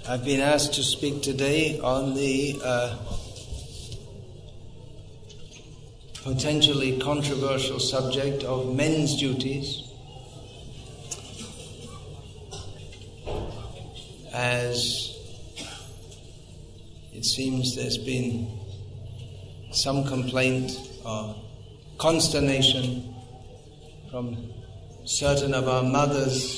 I've been asked to speak today on the potentially controversial subject of men's duties, as it seems there's been some complaint or consternation from certain of our mothers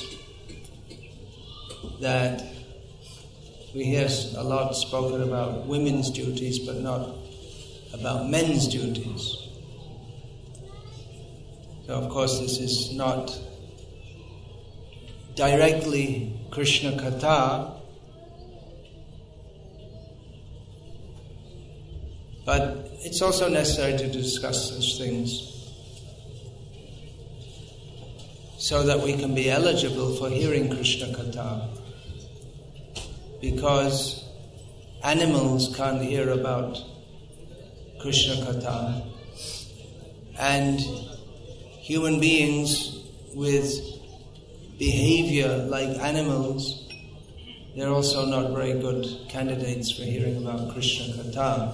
that we hear a lot spoken about women's duties but not about men's duties. So of course this is not directly Krishna Katha, but it's also necessary to discuss such things so that we can be eligible for hearing Krishna Katha. Because animals can't hear about Krishna Katha, and human beings with behavior like animals, they're also not very good candidates for hearing about Krishna Katha.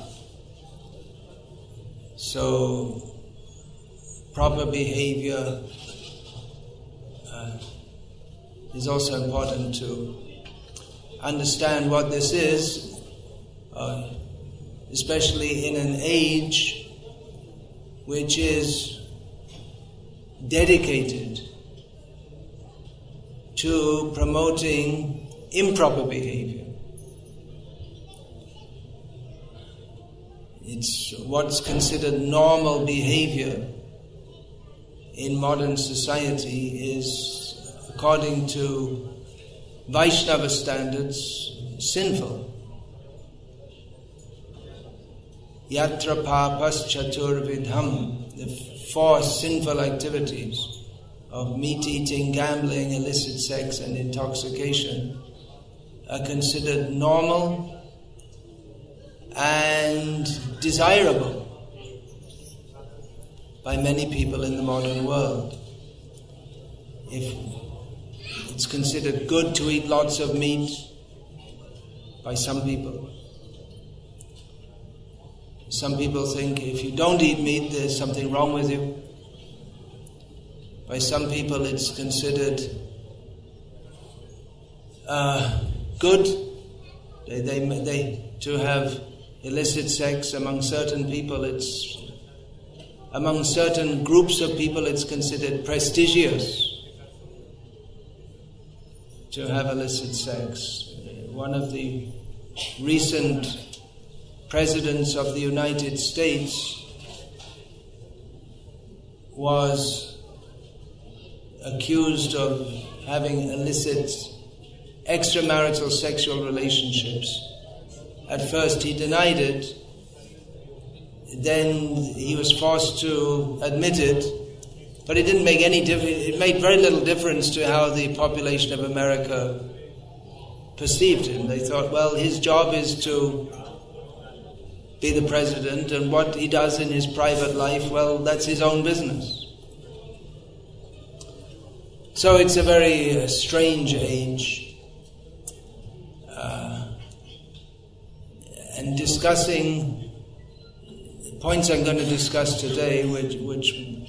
So proper behavior is also important to understand what this is, especially in an age which is dedicated to promoting improper behavior. It's what's considered normal behavior in modern society is, according to Vaishnava standards, sinful. Yatra papas chaturvidham, the four sinful activities of meat eating, gambling, illicit sex and intoxication are considered normal and desirable by many people in the modern world. It's considered good to eat lots of meat by some people. Some people think if you don't eat meat, there's something wrong with you. By some people, it's considered good to have illicit sex. Among certain people, among certain groups of people, it's considered prestigious to have illicit sex. One of the recent presidents of the United States was accused of having illicit extramarital sexual relationships. At first he denied it, then he was forced to admit it, but it didn't make any difference. It made very little difference to how the population of America perceived him. They thought, well, his job is to be the president, and what he does in his private life, well, that's his own business. So it's a very strange age. And discussing the points I'm going to discuss today, which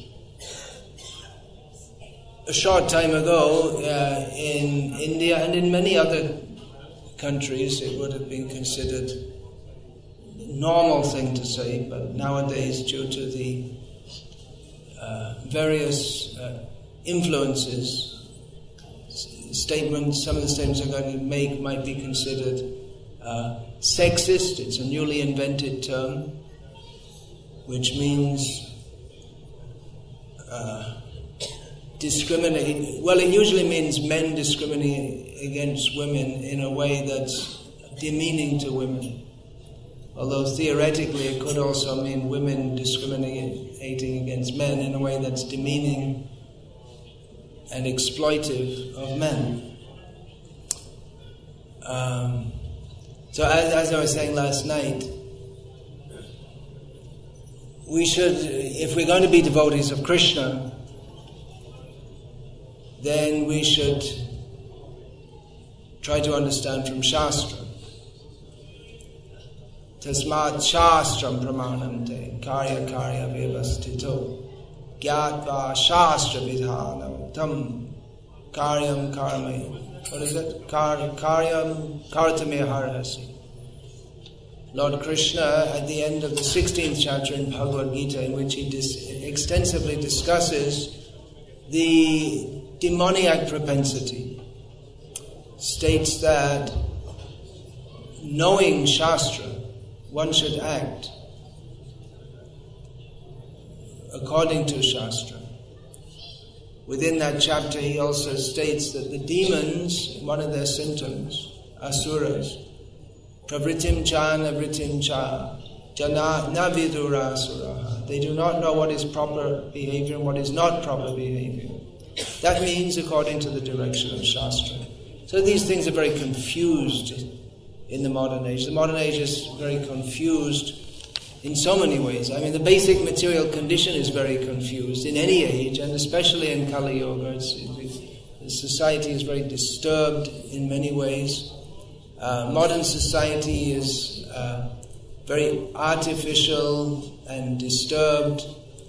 a short time ago in India and in many other countries it would have been considered a normal thing to say, but nowadays, due to the various influences, some of the statements I'm going to make might be considered sexist. It's a newly invented term, which means discriminate. Well, it usually means men discriminating against women in a way that's demeaning to women. Although theoretically it could also mean women discriminating against men in a way that's demeaning and exploitive of men. So as I was saying last night, we should, if we're going to be devotees of Krishna, then we should try to understand from Shastra. Tasmat Shastram Pramanante Karya Karya Vyavastito Gyatva Shastra Vidhanam Tam Karyam Karame. What is it? Karyam Kartame Harhasi. Lord Krishna, at the end of the 16th chapter in Bhagavad Gita, in which he extensively discusses the demoniac propensity, states that knowing Shastra, one should act according to Shastra. Within that chapter he also states that the demons, one of their symptoms, asuras, pravritim cha navritim cha jana navidura asuraha. They do not know what is proper behavior and what is not proper behavior. That means according to the direction of Shastra. So these things are very confused in the modern age. The modern age is very confused in so many ways. I mean, the basic material condition is very confused in any age, and especially in Kali Yuga. The society is very disturbed in many ways. Modern society is very artificial and disturbed,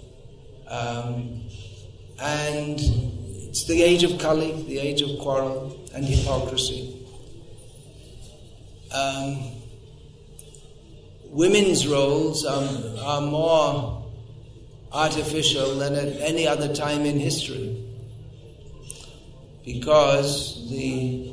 and it's the age of Kali, the age of quarrel and hypocrisy. Women's roles are more artificial than at any other time in history, because the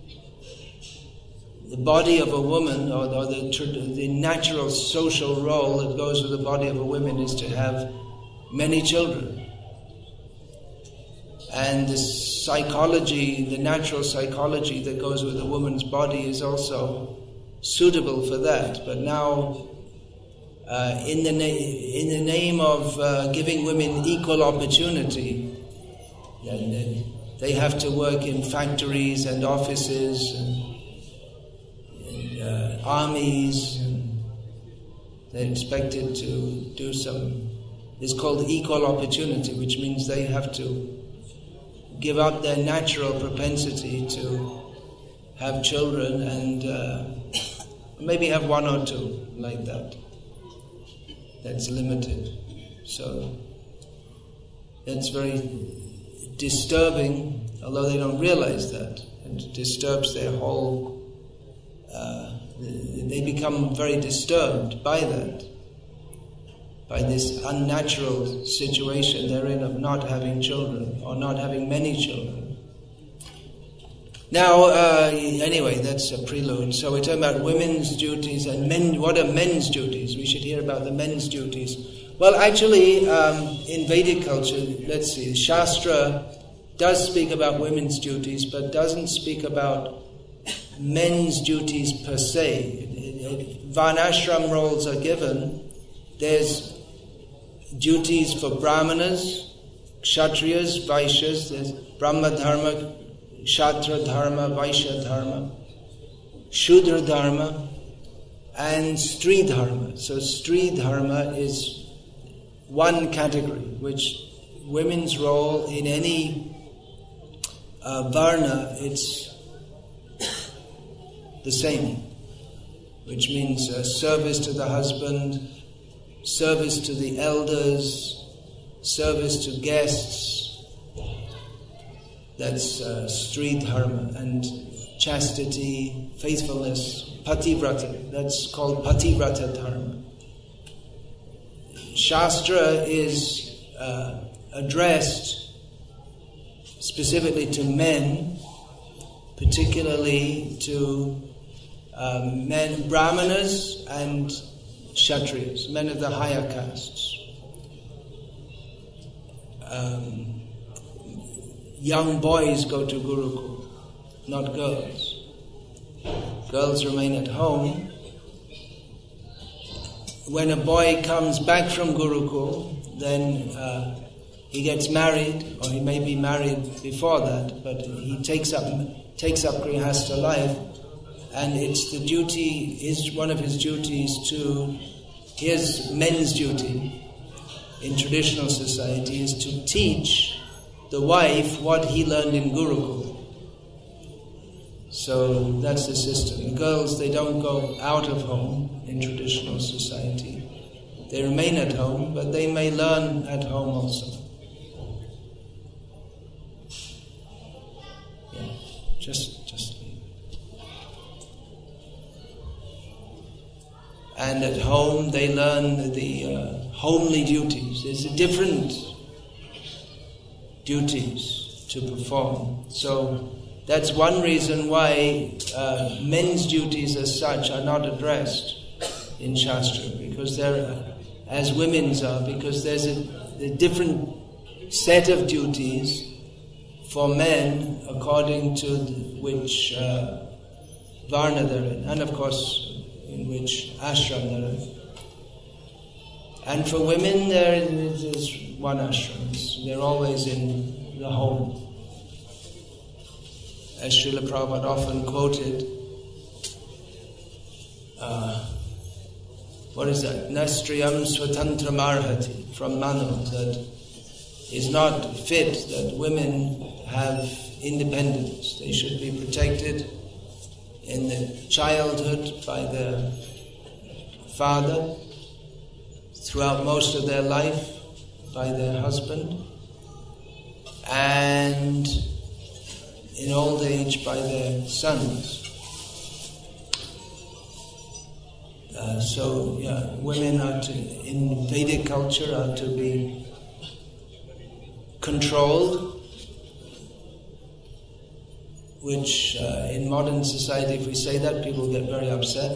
body of a woman, or the natural social role that goes with the body of a woman, is to have many children. And the psychology, the natural psychology that goes with a woman's body is also suitable for that. But now, in the name of giving women equal opportunity, they have to work in factories and offices and armies, and they're expected to do some. It's called equal opportunity, which means they have to give up their natural propensity to have children and maybe have one or two like that. That's limited. So that's very disturbing, although they don't realize that. It disturbs their whole... they become very disturbed by that, by this unnatural situation they're in of not having children or not having many children. Now, anyway, that's a prelude. So we're talking about women's duties and men. What are men's duties? We should hear about the men's duties. Well, actually, in Vedic culture, let's see, Shastra does speak about women's duties, but doesn't speak about men's duties per se. Varnashram roles are given. There's duties for Brahmanas, Kshatriyas, Vaishyas. There's Brahma Dharma, Kshatriya Dharma, Vaishya Dharma, Shudra Dharma, and Stri Dharma. So Stri Dharma is one category, which women's role in any Varna, it's the same, which means service to the husband, service to the elders, service to guests. That's Stri Dharma. And chastity, faithfulness, Pativrata. That's called Pativrata Dharma. Shastra is addressed specifically to men, particularly to men, Brahmanas and Kshatriyas, men of the higher castes. Young boys go to Gurukul, not girls. Girls remain at home. When a boy comes back from Gurukul, then he gets married, or he may be married before that, but he takes up Grihastha life, and it's the duty, is one of his duties to, his men's duty in traditional society is to teach the wife what he learned in Gurukul. So that's the system. The girls, they don't go out of home in traditional society. They remain at home, but they may learn at home also. Yeah, just and at home they learn the homely duties. There's different duties to perform. So that's one reason why men's duties as such are not addressed in Shastra, because they're as women's are, because there's a different set of duties for men according to which varna they're in, and of course in which ashram they're in. And for women there is one ashram. They're always in the home. As Srila Prabhupada often quoted, what is that? Nastriyam swatantram arhati, from Manu, that is not fit that women have independence. They should be protected in the childhood by their father, throughout most of their life by their husband, and in old age by their sons. Women are to, in Vedic culture, are to be controlled, which in modern society, if we say that, people get very upset.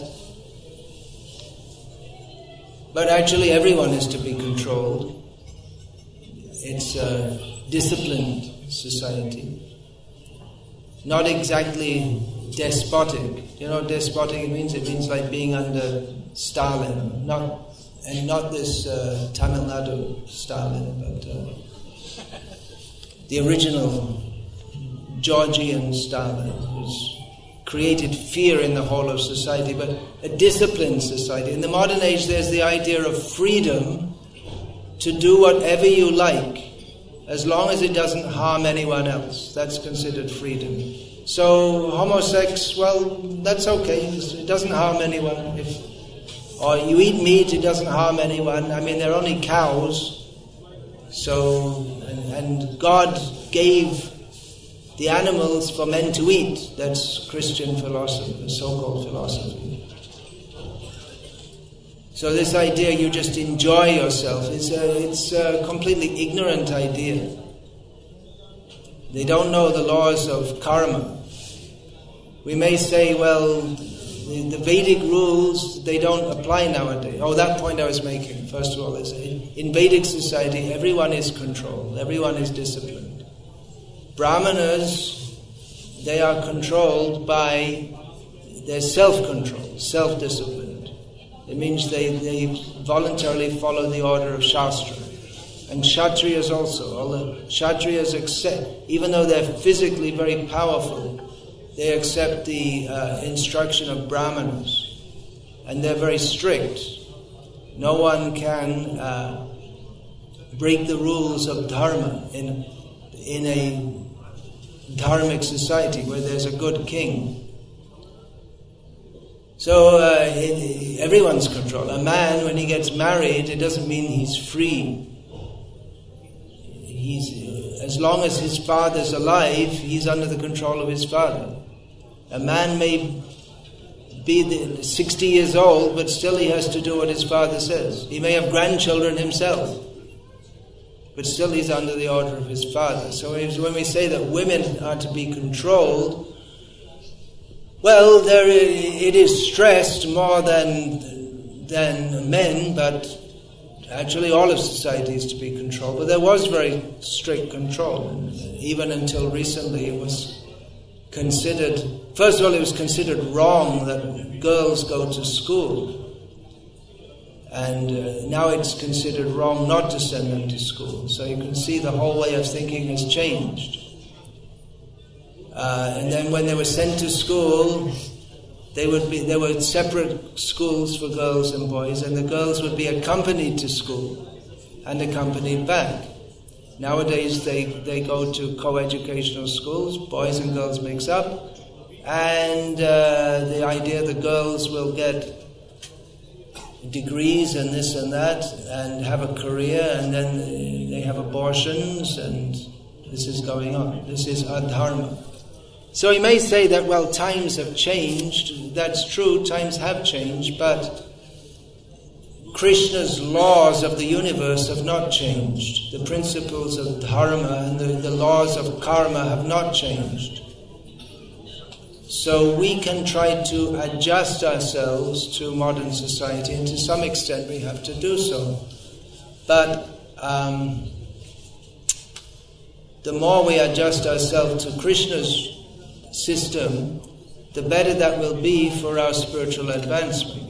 But actually everyone is to be controlled. It's a disciplined society. Not exactly despotic. You know what despotic means? It means like being under Stalin. Not this Tamil Nadu Stalin, but the original Georgian Stalin, who's created fear in the whole of society, but a disciplined society. In the modern age, there's the idea of freedom to do whatever you like, as long as it doesn't harm anyone else. That's considered freedom. So homosex, well, that's okay. It doesn't harm anyone. Or you eat meat, it doesn't harm anyone. I mean, they're only cows. So, and God gave the animals for men to eat. That's Christian philosophy, so-called philosophy. So this idea you just enjoy yourself, it's a completely ignorant idea. They don't know the laws of karma. We may say, well, the Vedic rules, they don't apply nowadays. Oh, that point I was making, first of all, is in Vedic society, everyone is controlled, everyone is disciplined. Brahmanas, they are controlled by their self-control, self-disciplined. It means they voluntarily follow the order of Shastra. And Kshatriyas also. All the Kshatriyas accept, even though they're physically very powerful, they accept the instruction of Brahmanas. And they're very strict. No one can break the rules of dharma in a dharmic society where there's a good king. So everyone's controlled. A man, when he gets married, it doesn't mean he's free. As long as his father's alive, he's under the control of his father. A man may be 60 years old, but still he has to do what his father says. He may have grandchildren himself, but still he's under the order of his father. So when we say that women are to be controlled, well, it is stressed more than men, but actually all of society is to be controlled. But there was very strict control. And even until recently it was considered, first of all, it was considered wrong that girls go to school. And now it's considered wrong not to send them to school. So you can see the whole way of thinking has changed. And then when they were sent to school, there were separate schools for girls and boys, and the girls would be accompanied to school and accompanied back. Nowadays they go to co-educational schools, boys and girls mix up, and the idea the girls will get degrees and this and that and have a career, and then they have abortions, and this is going on. This is adharma. So he may say that, well, times have changed. That's true, times have changed, but Krishna's laws of the universe have not changed. The principles of dharma and the laws of karma have not changed. So we can try to adjust ourselves to modern society, and to some extent we have to do so. But the more we adjust ourselves to Krishna's system, the better that will be for our spiritual advancement.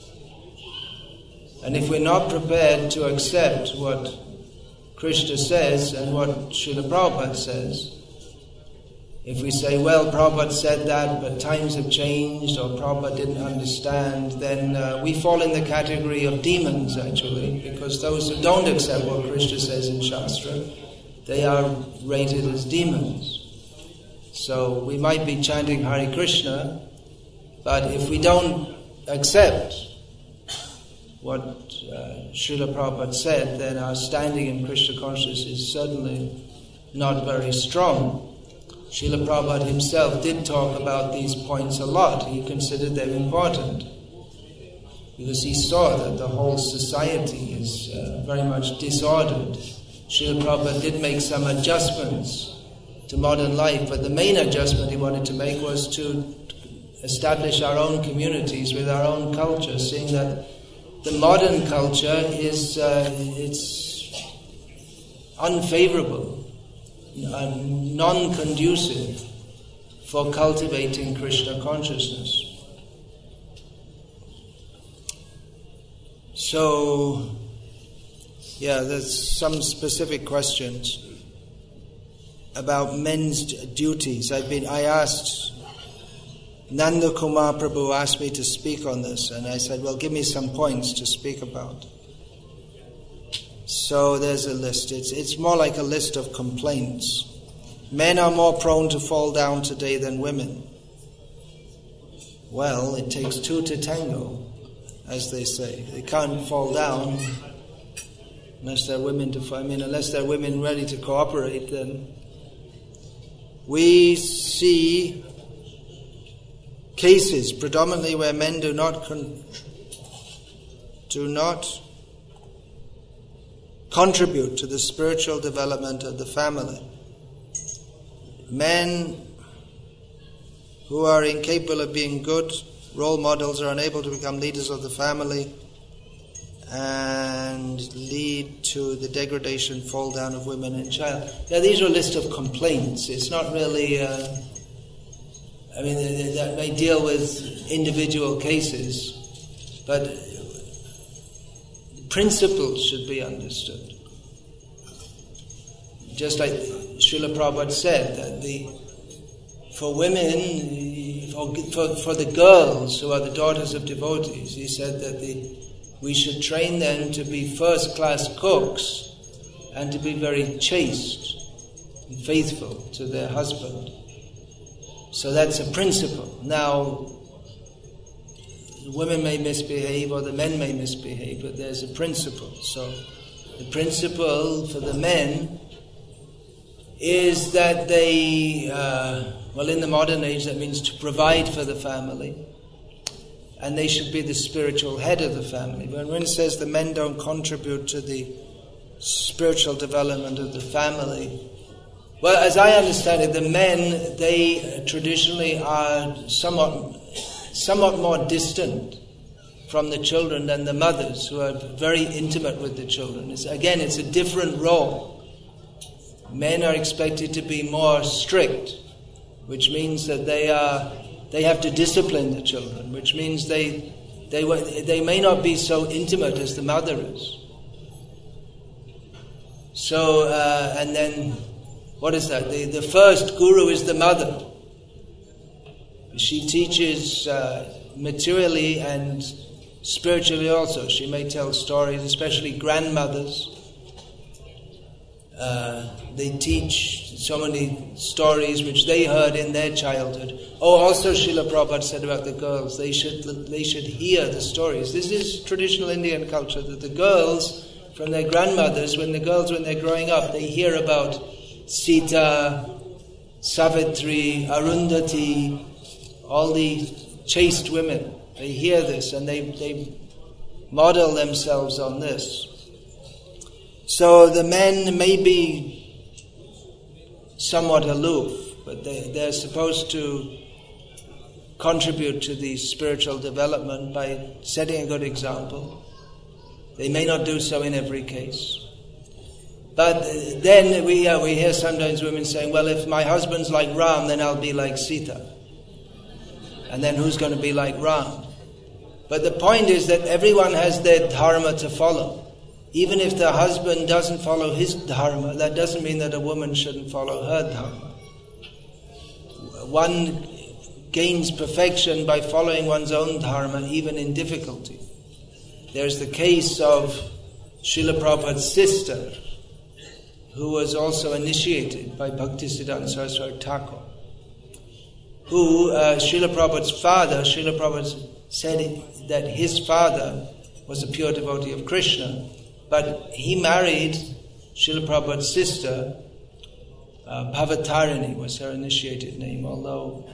And if we're not prepared to accept what Krishna says and what Srila Prabhupada says, if we say, well, Prabhupada said that, but times have changed, or Prabhupada didn't understand, then we fall in the category of demons, actually, because those who don't accept what Krishna says in Shastra, they are rated as demons. So we might be chanting Hare Krishna, but if we don't accept what Srila Prabhupada said, then our standing in Krishna consciousness is certainly not very strong. Srila Prabhupada himself did talk about these points a lot. He considered them important because he saw that the whole society is very much disordered. Srila Prabhupada did make some adjustments to modern life, but the main adjustment he wanted to make was to establish our own communities with our own culture, seeing that the modern culture is it's unfavorable, non-conducive for cultivating Krishna consciousness. So, yeah, there's some specific questions about men's duties. I asked, Nanda Kumar Prabhu asked me to speak on this, and I said, well, give me some points to speak about. So there's a list. It's more like a list of complaints. Men are more prone to fall down today than women. Well, it takes two to tango, as they say. They can't fall down unless they're women unless they're women ready to cooperate. Then we see cases predominantly where men do not contribute to the spiritual development of the family. Men who are incapable of being good role models are unable to become leaders of the family and lead to the degradation, fall down of women and child. Now these are a list of complaints. It's not really, that may deal with individual cases, but principles should be understood. Just like Srila Prabhupada said, that for women, for the girls who are the daughters of devotees, he said that we should train them to be first-class cooks and to be very chaste and faithful to their husband. So that's a principle. Now, the women may misbehave or the men may misbehave, but there's a principle. So the principle for the men is that they, in the modern age that means to provide for the family, and they should be the spiritual head of the family. When one says the men don't contribute to the spiritual development of the family, well, as I understand it, the men, they traditionally are somewhat more distant from the children than the mothers, who are very intimate with the children. It's a different role. Men are expected to be more strict, which means that they have to discipline the children, which means they may not be so intimate as the mother is. So, and then, what is that? The first guru is the mother. She teaches materially and spiritually also. She may tell stories, especially grandmothers. They teach so many stories which they heard in their childhood. Oh, also Srila Prabhupada said about the girls, they should hear the stories. This is traditional Indian culture, that the girls, from their grandmothers, when they're growing up, they hear about Sita, Savitri, Arundhati, all the chaste women. They hear this and they model themselves on this. So the men may be somewhat aloof, but they're supposed to contribute to the spiritual development by setting a good example. They may not do so in every case. But then we hear sometimes women saying, well, if my husband's like Ram, then I'll be like Sita. And then who's going to be like Ram? But the point is that everyone has their dharma to follow. Even if the husband doesn't follow his dharma, that doesn't mean that a woman shouldn't follow her dharma. One gains perfection by following one's own dharma, even in difficulty. There's the case of Srila Prabhupada's sister, who was also initiated by Bhaktisiddhanta Saraswati Thakur, who Srila Prabhupada's father, Srila Prabhupada said that his father was a pure devotee of Krishna, but he married Srila Prabhupada's sister, Bhavatarini was her initiated name, although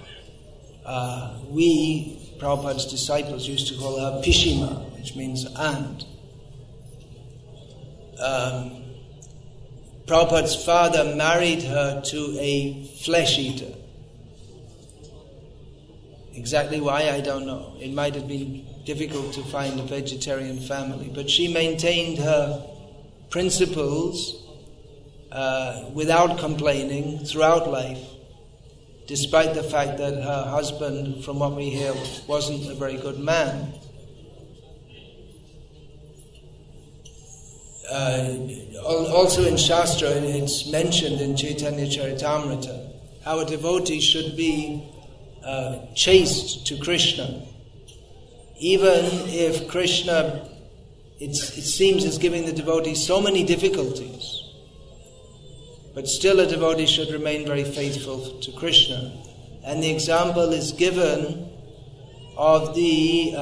we, Prabhupada's disciples, used to call her Pishima, which means aunt. Prabhupada's father married her to a flesh eater. Exactly why, I don't know. It might have been difficult to find a vegetarian family, but she maintained her principles without complaining throughout life, despite the fact that her husband, from what we hear, wasn't a very good man. Also in Shastra, it's mentioned in Chaitanya Charitamrita, how a devotee should be chaste to Krishna. Even if Krishna, it seems, is giving the devotee so many difficulties, but still a devotee should remain very faithful to Krishna. And the example is given of the,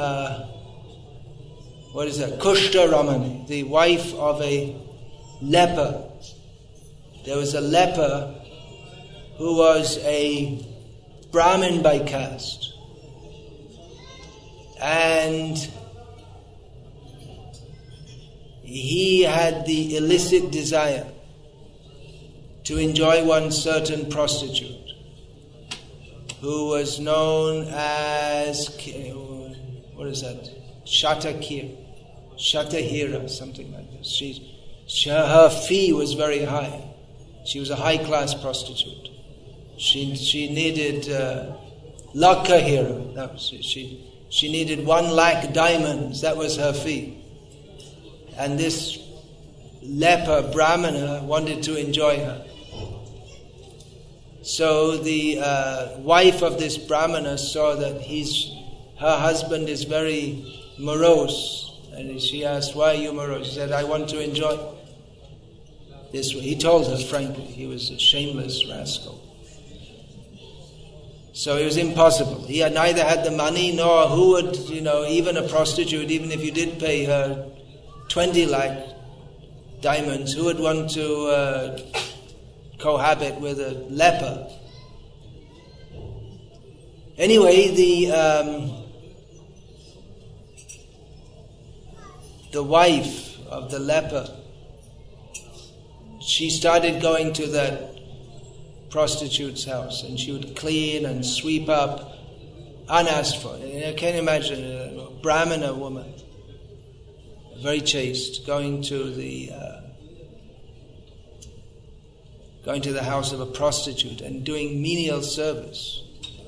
Kushta Ramani, the wife of a leper. There was a leper who was a Brahmin by caste. And he had the illicit desire to enjoy one certain prostitute who was known as, Shatahira, something like this. Her fee was very high. She was a high-class prostitute. She needed Lakhahira. That was it. She needed 1 lakh diamonds. That was her fee. And this leper Brahmana wanted to enjoy her. So the wife of this Brahmana saw that her husband is very morose. And she asked, why are you morose? He said, I want to enjoy this. He told her frankly, he was a shameless rascal. So it was impossible. He had neither had the money nor who would, even a prostitute, even if you did pay her 20 lakh diamonds, who would want to cohabit with a leper? Anyway, the wife of the leper, she started going to that prostitute's house, and she would clean and sweep up unasked for. I can't imagine a Brahmana woman, very chaste, going to the house of a prostitute and doing menial service.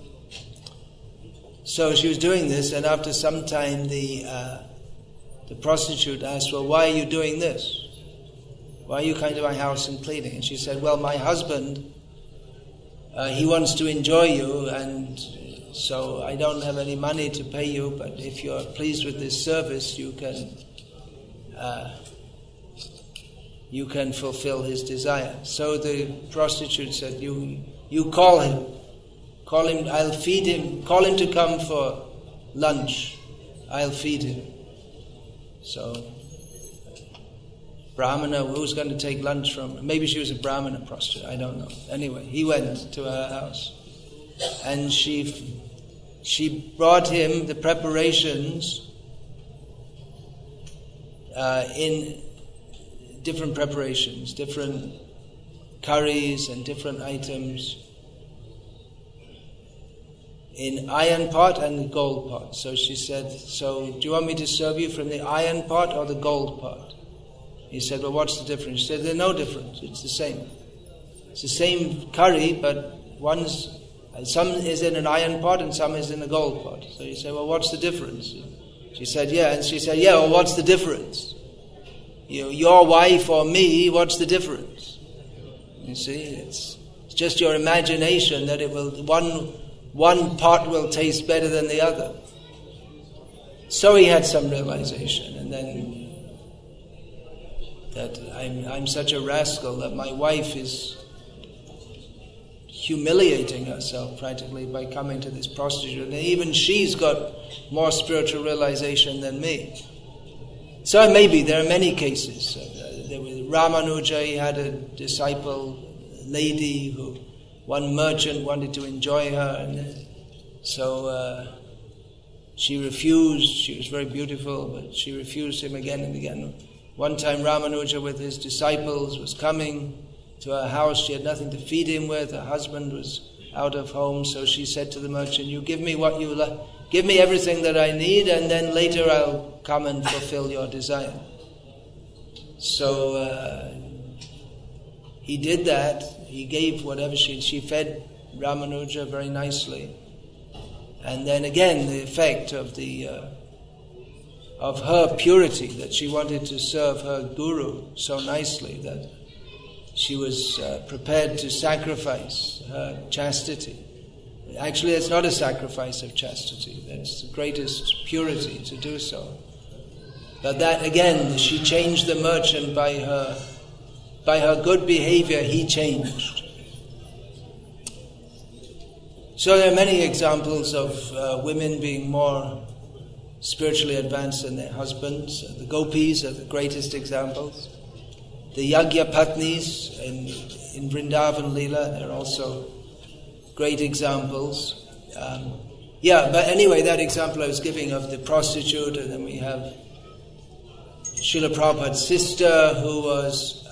So she was doing this, and after some time the prostitute asked, well, why are you doing this? Why are you coming to my house and cleaning? And she said, well, my husband, he wants to enjoy you, and so I don't have any money to pay you, but if you're pleased with this service, you can you can fulfill his desire. So the prostitute said, you call him, I'll feed him, call him to come for lunch, I'll feed him. So, Brahmana, who's going to take lunch from, maybe she was a Brahmana prostitute, I don't know. Anyway, he went to her house, and she brought him the preparations in different preparations, different curries and different items in iron pot and gold pot. So she said, so do you want me to serve you from the iron pot or the gold pot? He said, well, what's the difference? She said, there's no difference, it's the same. It's the same curry, but some is in an iron pot and some is in a gold pot. So he said, well, what's the difference? She said, yeah. And she said, yeah, well, what's the difference? Your wife or me, what's the difference? You see, it's just your imagination that it will, one pot will taste better than the other. So he had some realization, and then that I'm such a rascal that my wife is humiliating herself practically by coming to this prostitute, and even she's got more spiritual realization than me. So maybe there are many cases. There was Ramanuja, he had a disciple lady who one merchant wanted to enjoy her, and so she refused. She was very beautiful, but she refused him again and again. One time Ramanuja with his disciples was coming to her house. She had nothing to feed him with. Her husband was out of home, so she said to the merchant, you give me what you like. Give me everything that I need, and then later I'll come and fulfill your desire. So he did that. He gave whatever she fed Ramanuja very nicely. And then again, the effect of her purity, that she wanted to serve her guru so nicely that she was prepared to sacrifice her chastity. Actually, it's not a sacrifice of chastity. That's the greatest purity to do so. But that again, she changed the merchant by her good behavior. He changed. So there are many examples of women being more spiritually advanced than their husbands. The gopis are the greatest examples. The Yagya Patnis in Vrindavan Leela, they're also great examples. But anyway, that example I was giving of the prostitute, and then we have Srila Prabhupada's sister, who was,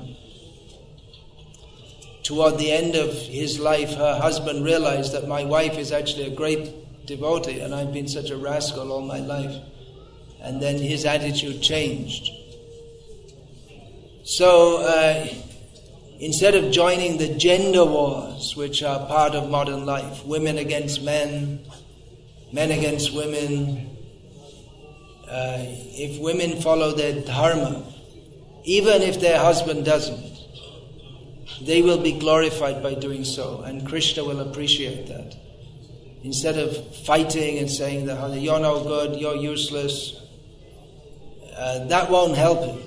toward the end of his life, her husband realized that my wife is actually a great devotee and I've been such a rascal all my life. And then his attitude changed. So, instead of joining the gender wars, which are part of modern life, women against men, men against women, if women follow their dharma, even if their husband doesn't, they will be glorified by doing so, and Krishna will appreciate that. Instead of fighting and saying that you're no good, you're useless, that won't help him.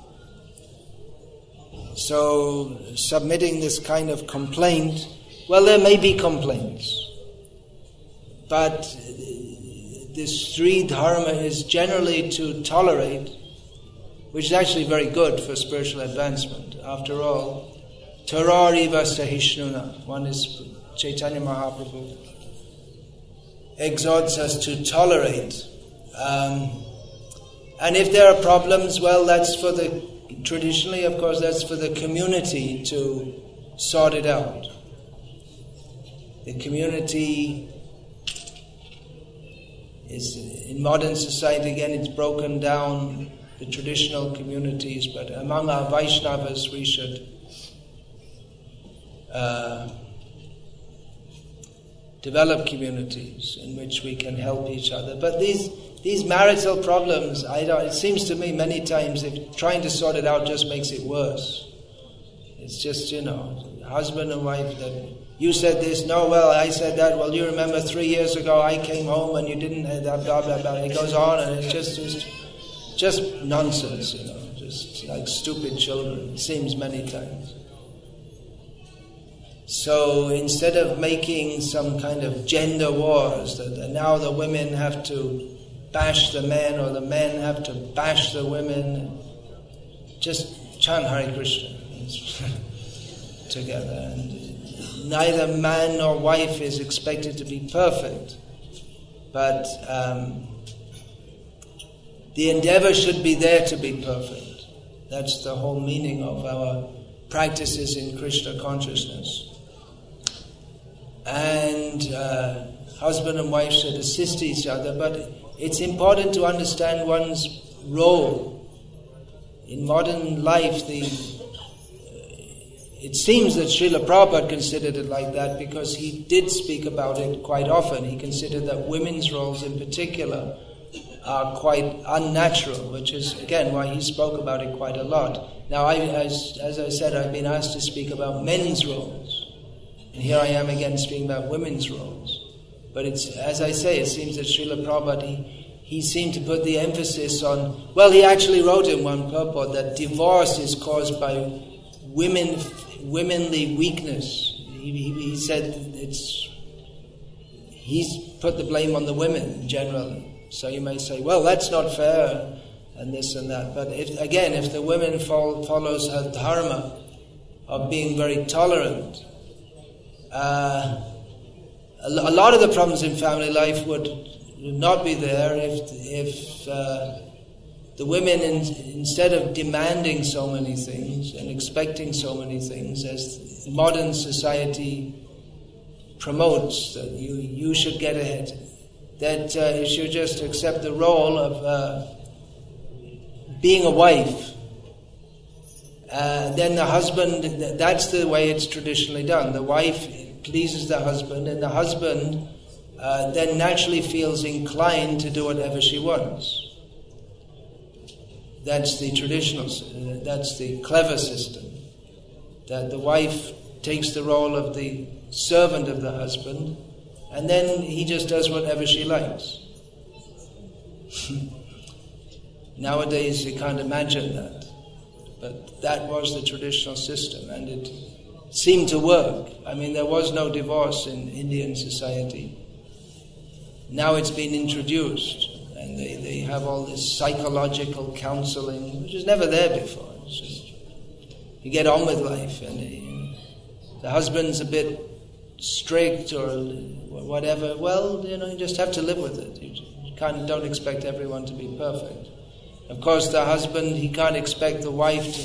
So, submitting this kind of complaint, well, there may be complaints, but this Sri Dharma is generally to tolerate, which is actually very good for spiritual advancement. After all, Tarariva Sahishnuna, one is Chaitanya Mahaprabhu, exhorts us to tolerate. And if there are problems, well, traditionally, of course, that's for the community to sort it out. The community is, in modern society, again, it's broken down, the traditional communities, but among our Vaishnavas, we should develop communities in which we can help each other. But these marital problems, it seems to me many times trying to sort it out just makes it worse. It's just, husband and wife, that you said this, no, well, I said that, well, you remember 3 years ago I came home and you didn't, blah, blah, blah. It goes on and it's just just nonsense, just like stupid children, it seems many times. So instead of making some kind of gender wars, that now the women have to bash the men or the men have to bash the women, just chant Hare Krishna together. And neither man nor wife is expected to be perfect, but the endeavor should be there to be perfect. That's the whole meaning of our practices in Krishna consciousness. And husband and wife should assist each other, but it's important to understand one's role. In modern life, it seems that Srila Prabhupada considered it like that because he did speak about it quite often. He considered that women's roles in particular are quite unnatural, which is, again, why he spoke about it quite a lot. Now, as I said, I've been asked to speak about men's roles. And here I am again speaking about women's roles. But it's, as I say, it seems that Srila Prabhupada, he seemed to put the emphasis on, well, he actually wrote in one purport that divorce is caused by womanly weakness. He said he's put the blame on the women generally. So you may say, well, that's not fair, and this and that. But if the woman follows her dharma of being very tolerant, a lot of the problems in family life would not be there if the women, instead of demanding so many things and expecting so many things, as modern society promotes, that you should get ahead, that you should just accept the role of being a wife. Then the husband, that's the way it's traditionally done. The wife pleases the husband, and the husband then naturally feels inclined to do whatever she wants. That's the traditional, that's the clever system. That the wife takes the role of the servant of the husband, and then he just does whatever she likes. Nowadays you can't imagine that. But that was the traditional system, and it seemed to work. I mean, there was no divorce in Indian society. Now it's been introduced, and they have all this psychological counseling, which was never there before. It's just, you get on with life, and the husband's a bit strict or whatever. Well, you just have to live with it. You don't expect everyone to be perfect. Of course, the husband, he can't expect the wife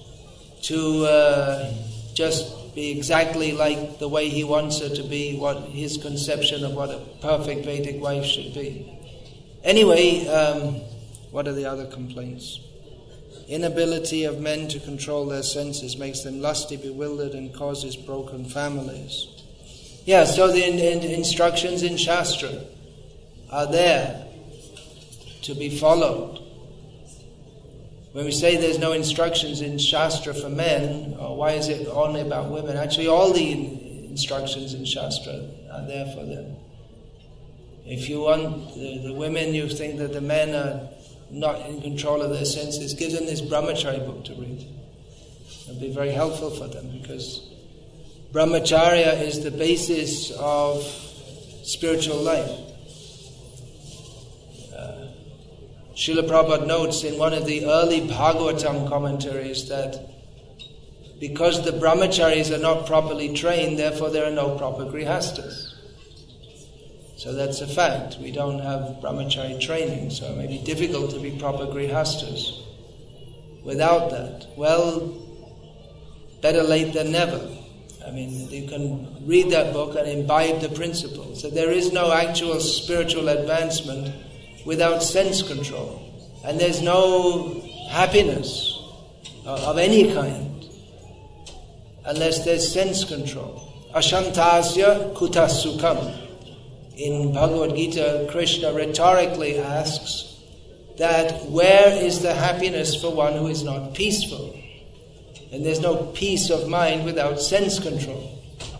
to just be exactly like the way he wants her to be, what his conception of what a perfect Vedic wife should be. Anyway, what are the other complaints? Inability of men to control their senses makes them lusty, bewildered, and causes broken families. Yeah, so the instructions in Shastra are there to be followed. When we say there's no instructions in Shastra for men, or why is it only about women? Actually, all the instructions in Shastra are there for them. If you want the women, you think that the men are not in control of their senses, give them this Brahmachari book to read. It'll be very helpful for them, because Brahmacharya is the basis of spiritual life. Srila Prabhupada notes in one of the early Bhagavatam commentaries that because the brahmacharis are not properly trained, therefore there are no proper grihastas. So that's a fact. We don't have brahmachari training, so it may be difficult to be proper grihastas without that. Well, better late than never. I mean, you can read that book and imbibe the principles. So there is no actual spiritual advancement without sense control. And there's no happiness of any kind unless there's sense control. Ashantasya kuta sukham. In Bhagavad Gita, Krishna rhetorically asks that where is the happiness for one who is not peaceful? And there's no peace of mind without sense control.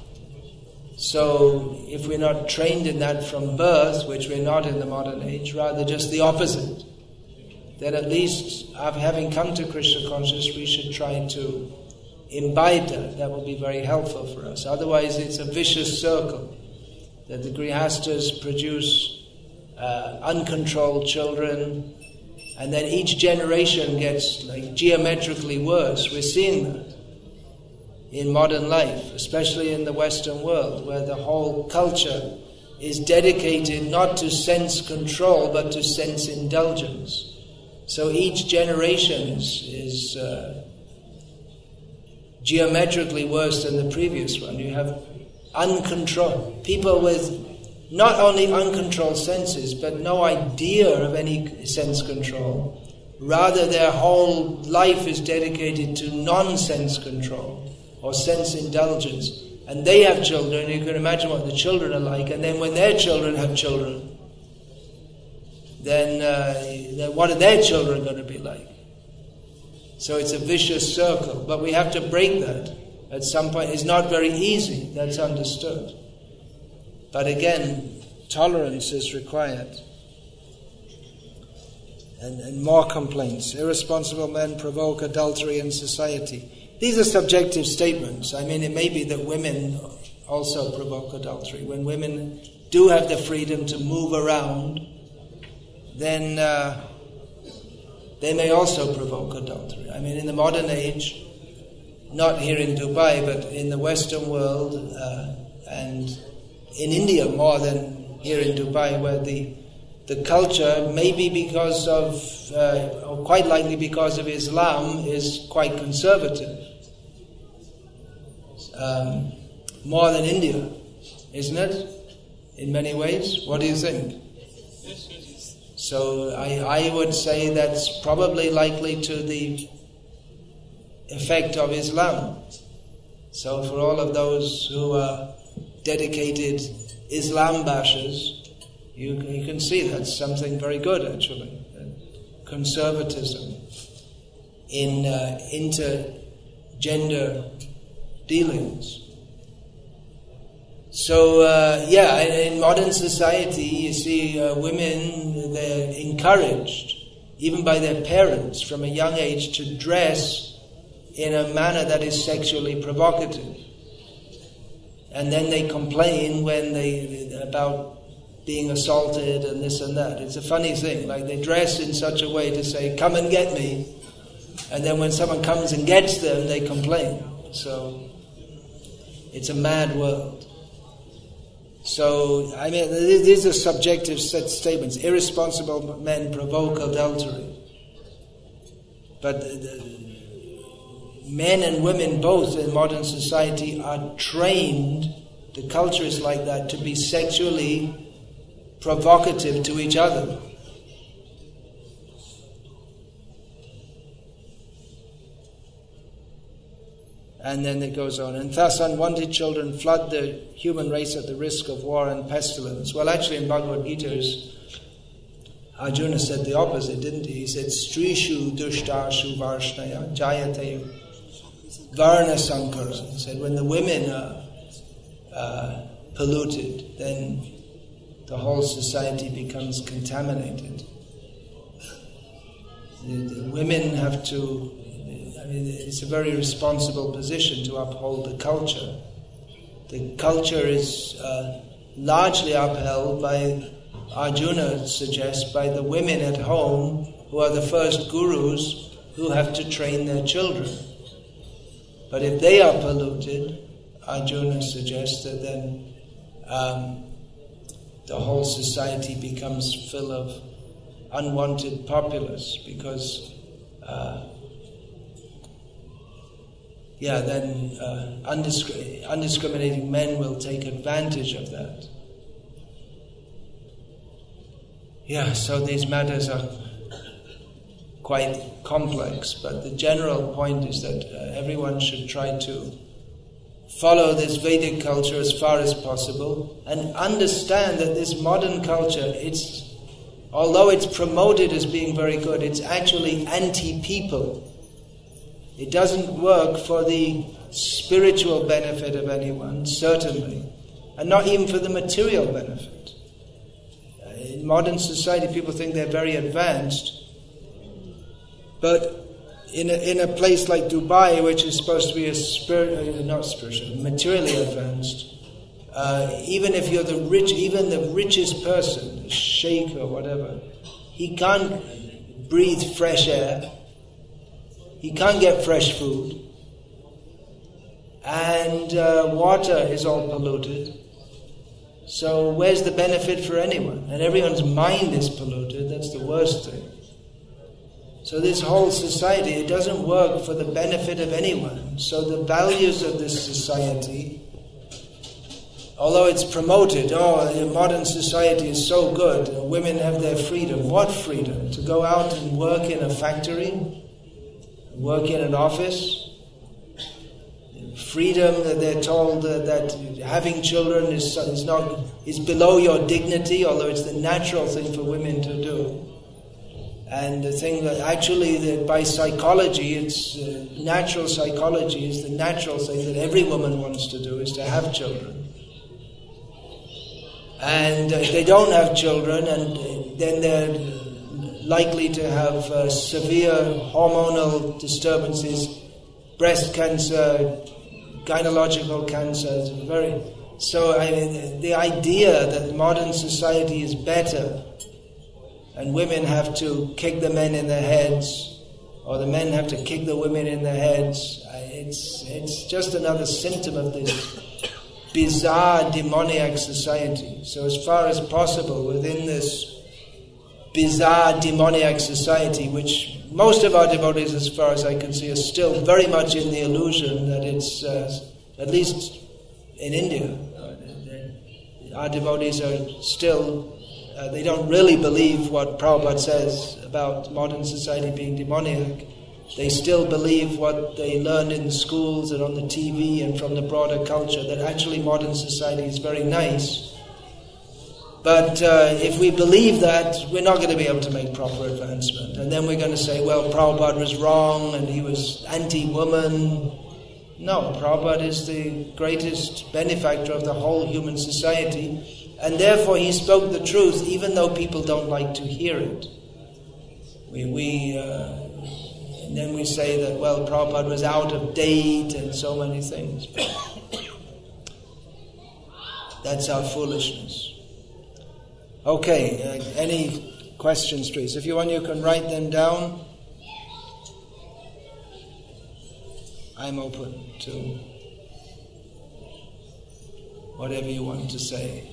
So if we're not trained in that from birth, which we're not in the modern age, rather just the opposite. then at least after having come to Krishna consciousness, we should try to imbibe that. That will be very helpful for us. Otherwise, it's a vicious circle that the grihastas produce uncontrolled children, and then each generation gets like geometrically worse. We're seeing that in modern life, especially in the Western world, where the whole culture is dedicated not to sense control but to sense indulgence. So each generation is geometrically worse than the previous one. You have uncontrolled people with not only uncontrolled senses but no idea of any sense control. Rather, their whole life is dedicated to non-sense control or sense indulgence. And they have children, you can imagine what the children are like, and then when their children have children, then what are their children going to be like? So it's a vicious circle, but we have to break that at some point. It's not very easy, that's understood. But again, tolerance is required. And more complaints. Irresponsible men provoke adultery in society. These are subjective statements. I mean, it may be that women also provoke adultery. When women do have the freedom to move around, then they may also provoke adultery. I mean, in the modern age, not here in Dubai, but in the Western world, and in India more than here in Dubai, where the culture, maybe because of, or quite likely because of Islam, is quite conservative. More than India, isn't it? In many ways. What do you think? So I would say that's probably likely to the effect of Islam. So for all of those who are dedicated Islam bashers, you can see that's something very good actually. Conservatism in intergender dealings. So in modern society you see women, they're encouraged even by their parents from a young age to dress in a manner that is sexually provocative, and then they complain when about being assaulted and this and that. It's a funny thing, like they dress in such a way to say, come and get me, and then when someone comes and gets them, they complain. So it's a mad world. So, I mean, these are subjective statements. Irresponsible men provoke adultery. But men and women both in modern society are trained, the culture is like that, to be sexually provocative to each other. And then it goes on. And thus unwanted children flood the human race at the risk of war and pestilence. Well, actually in Bhagavad Gita, Arjuna said the opposite, didn't he? He said, Strishu dushtashu varshnaya jayate varna sankara. He said, when the women are polluted, then the whole society becomes contaminated. The women have to, I mean, it's a very responsible position to uphold the culture. The culture is largely upheld by, Arjuna suggests, by the women at home who are the first gurus who have to train their children. But if they are polluted, Arjuna suggests that then the whole society becomes full of unwanted populace, because then undiscriminating men will take advantage of that. So these matters are quite complex, but the general point is that everyone should try to follow this Vedic culture as far as possible and understand that this modern culture, although it's promoted as being very good, it's actually anti-people. It doesn't work for the spiritual benefit of anyone, certainly, and not even for the material benefit. In modern society, people think they're very advanced, But in a place like Dubai, which is supposed to be materially advanced, even if you're the richest person, a sheikh or whatever, he can't breathe fresh air, he can't get fresh food, and water is all polluted. So where's the benefit for anyone? And everyone's mind is polluted. That's the worst thing. So this whole society, it doesn't work for the benefit of anyone. So the values of this society, although it's promoted, modern society is so good, women have their freedom. What freedom? To go out and work in a factory? Work in an office? Freedom that they're told that having children is below your dignity, although it's the natural thing for women to do. And the thing that actually that by psychology, it's natural psychology is the natural thing that every woman wants to do, is to have children. And if they don't have children, and then they're likely to have severe hormonal disturbances, breast cancer, gynecological cancers. So the idea that modern society is better and women have to kick the men in the heads, or the men have to kick the women in the heads, it's just another symptom of this bizarre, demoniac society. So as far as possible, within this bizarre, demoniac society, which most of our devotees, as far as I can see, are still very much in the illusion that it's, at least in India, our devotees are still, they don't really believe what Prabhupada says about modern society being demoniac. They still believe what they learned in the schools and on the TV and from the broader culture, that actually modern society is very nice. But if we believe that, we're not going to be able to make proper advancement. And then we're going to say, well, Prabhupada was wrong and he was anti-woman. No, Prabhupada is the greatest benefactor of the whole human society. And therefore he spoke the truth, even though people don't like to hear it. And then we say that, well, Prabhupada was out of date and so many things. That's our foolishness. Okay, any questions, please? If you want, you can write them down. I'm open to whatever you want to say.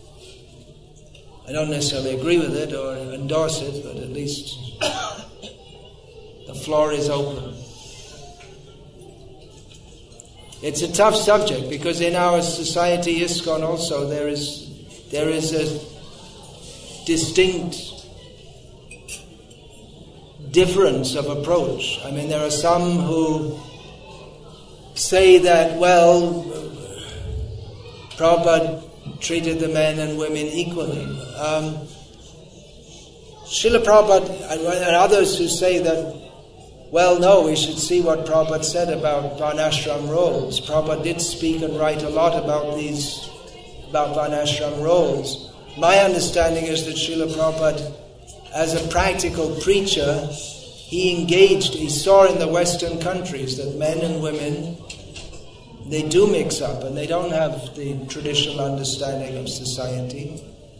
I don't necessarily agree with it or endorse it, but at least the floor is open. It's a tough subject because in our society, ISKCON also, there is a distinct difference of approach. I mean, there are some who say that, well, Prabhupada treated the men and women equally. Srila Prabhupada and others who say that, well, no, we should see what Prabhupada said about Varnashram roles. Prabhupada did speak and write a lot about Varnashram roles. My understanding is that Srila Prabhupada, as a practical preacher, he saw in the Western countries that men and women, they do mix up and they don't have the traditional understanding of society.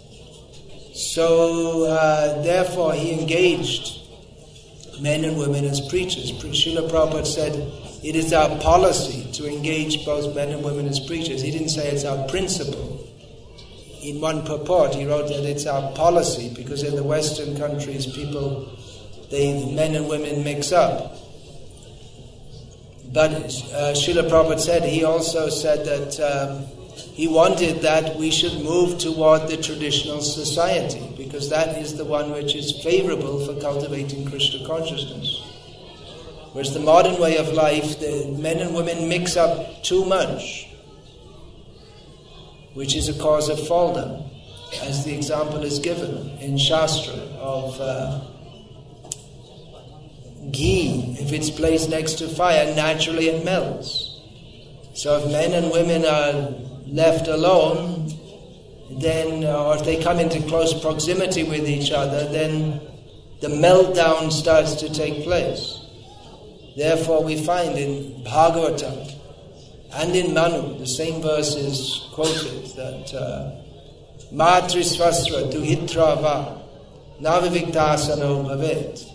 So, therefore, he engaged men and women as preachers. Srila Prabhupada said, it is our policy to engage both men and women as preachers. He didn't say it's our principle. In one purport, he wrote that it's our policy, because in the Western countries, men and women mix up. But Srila Prabhupada said, he also said that he wanted that we should move toward the traditional society, because that is the one which is favorable for cultivating Krishna consciousness. Whereas the modern way of life, the men and women mix up too much, which is a cause of falldom, as the example is given in Shastra of ghee. If it's placed next to fire, naturally it melts. So if men and women are left alone, then, or if they come into close proximity with each other, then the meltdown starts to take place. Therefore we find in Bhagavatam and in Manu, the same verse is quoted, that Matrisvasra duhitra va naviviktasano bhavet.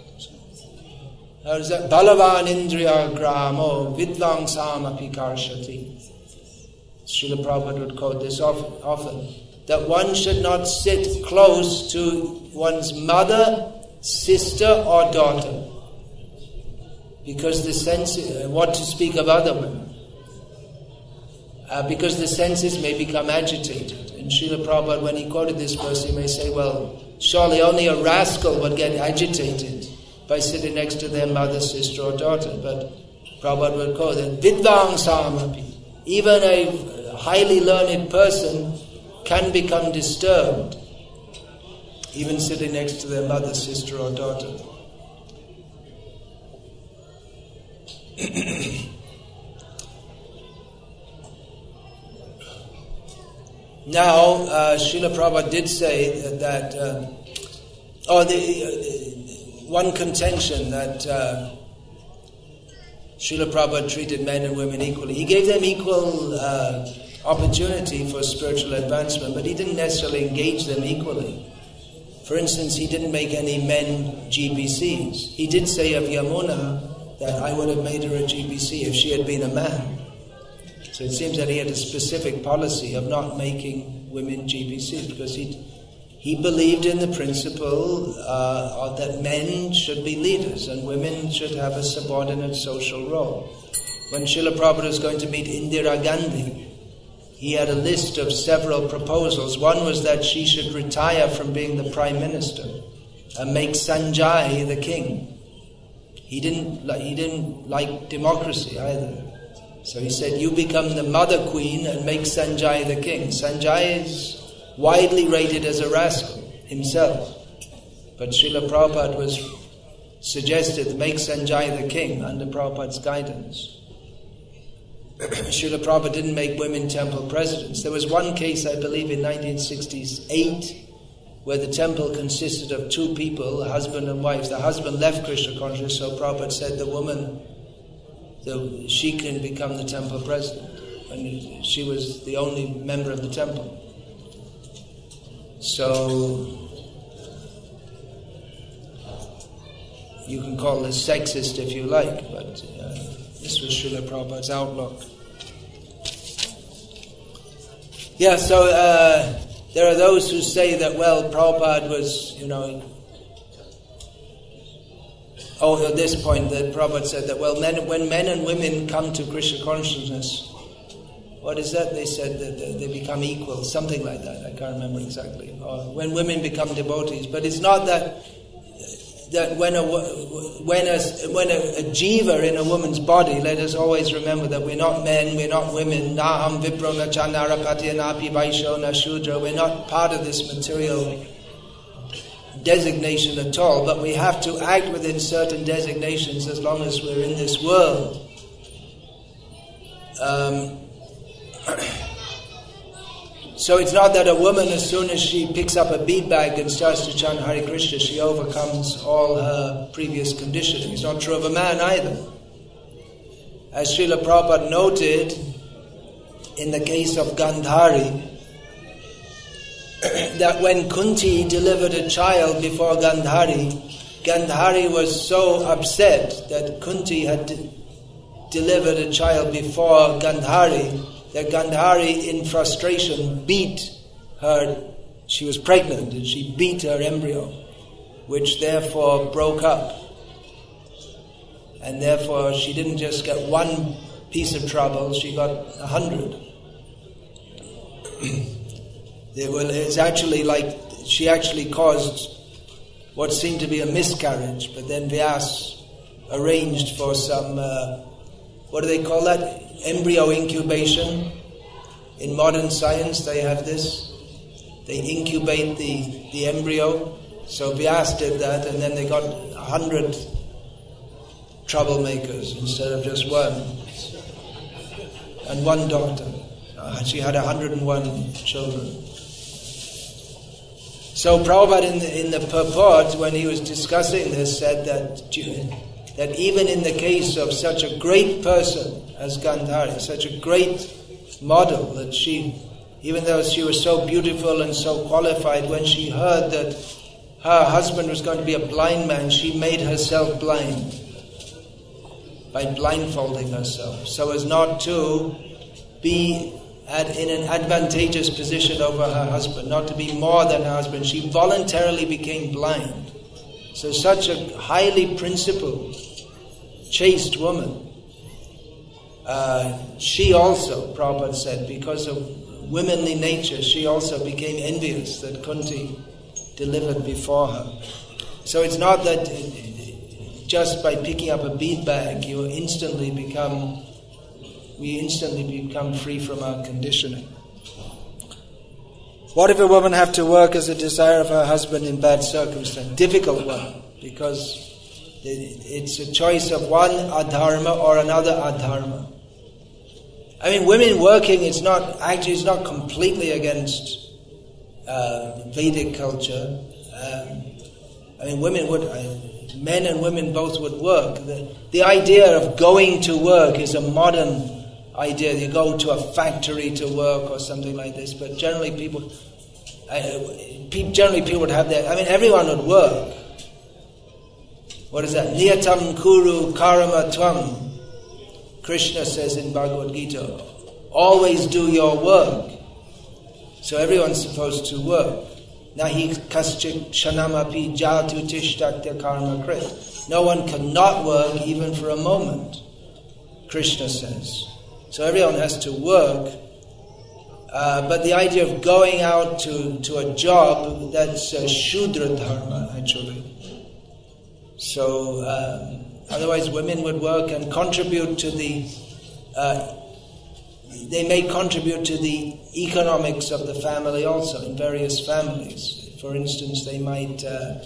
Balavan indriya gramo vidvangsam api karshati. Srila Prabhupada would quote this often, that one should not sit close to one's mother, sister or daughter, because the senses, what to speak of other women, because the senses may become agitated. And Srila Prabhupada, when he quoted this verse, he may say, well, surely only a rascal would get agitated by sitting next to their mother, sister or daughter. But Prabhupada would quote that Vidvang Samapi, even a highly learned person can become disturbed, even sitting next to their mother, sister or daughter. Now, Srila Prabhupada did say that, one contention that Srila Prabhupada treated men and women equally. He gave them equal opportunity for spiritual advancement, but he didn't necessarily engage them equally. For instance, he didn't make any men GBCs. He did say of Yamuna that I would have made her a GBC if she had been a man. So it seems that he had a specific policy of not making women GBCs, because he believed in the principle that men should be leaders and women should have a subordinate social role. When Srila Prabhupada was going to meet Indira Gandhi, he had a list of several proposals. One was that she should retire from being the Prime Minister and make Sanjay the king. He didn't like democracy either. So he said, you become the mother queen and make Sanjay the king. Sanjay is widely rated as a rascal himself. But Srila Prabhupada was suggested to make Sanjay the king under Prabhupada's guidance. Srila Prabhupada didn't make women temple presidents. There was one case, I believe, in 1968, where the temple consisted of two people, a husband and wife. The husband left Krishna consciousness, so Prabhupada said the woman, she can become the temple president. And she was the only member of the temple. So, you can call this sexist if you like, but this was Srila Prabhupada's outlook. Yeah, so there are those who say that, well, Prabhupada was, at this point that Prabhupada said that, well, when men and women come to Krishna consciousness, what is that? They said that they become equal, something like that. I can't remember exactly. Or when women become devotees, but it's not that when a jiva in a woman's body, let us always remember that we're not men, we're not women. Naham vipro na chanarapatya napi vaisho na shudra. We're not part of this material designation at all, but we have to act within certain designations as long as we're in this world. So it's not that a woman, as soon as she picks up a bead bag and starts to chant Hare Krishna, she overcomes all her previous conditioning. It's not true of a man either. As Srila Prabhupada noted, in the case of Gandhari, that when Kunti delivered a child before Gandhari, Gandhari was so upset that Kunti had delivered a child before Gandhari, that Gandhari in frustration beat her. She was pregnant and she beat her embryo, which therefore broke up. And therefore she didn't just get one piece of trouble, she got 100. It's actually like she actually caused what seemed to be a miscarriage, but then Vyas arranged for some, what do they call that? Embryo incubation. In modern science they have this. They incubate the embryo. So Vyas did that, and then they got 100 troublemakers instead of just one. And one daughter. She had 101 children. So Prabhupada in the purport, when he was discussing this, said that even in the case of such a great person as Gandhari, such a great model, that she, even though she was so beautiful and so qualified, when she heard that her husband was going to be a blind man, she made herself blind by blindfolding herself, so as not to be in an advantageous position over her husband, not to be more than her husband. She voluntarily became blind. So such a highly principled, chaste woman, she also, Prabhupada said, because of womanly nature, she also became envious that Kunti delivered before her. So it's not that just by picking up a bead bag we instantly become free from our conditioning. What if a woman have to work as a desire of her husband in bad circumstance? Difficult one, because it's a choice of one adharma or another adharma. I mean, women working, it's not completely against Vedic culture. I mean, men and women both would work. The idea of going to work is a modern idea. You go to a factory to work or something like this, but generally people would have their, I mean, everyone would work. What is that? Niyatam kuru karma tvam. Krishna says in Bhagavad Gita, always do your work. So everyone's supposed to work. Nahi kaschit shanamapi jatu tishtatya karma krit. No one cannot work even for a moment, Krishna says. So everyone has to work, but the idea of going out to a job, that's Shudra Dharma actually. So otherwise women would work and contribute to they may contribute to the economics of the family also, in various families. For instance, they might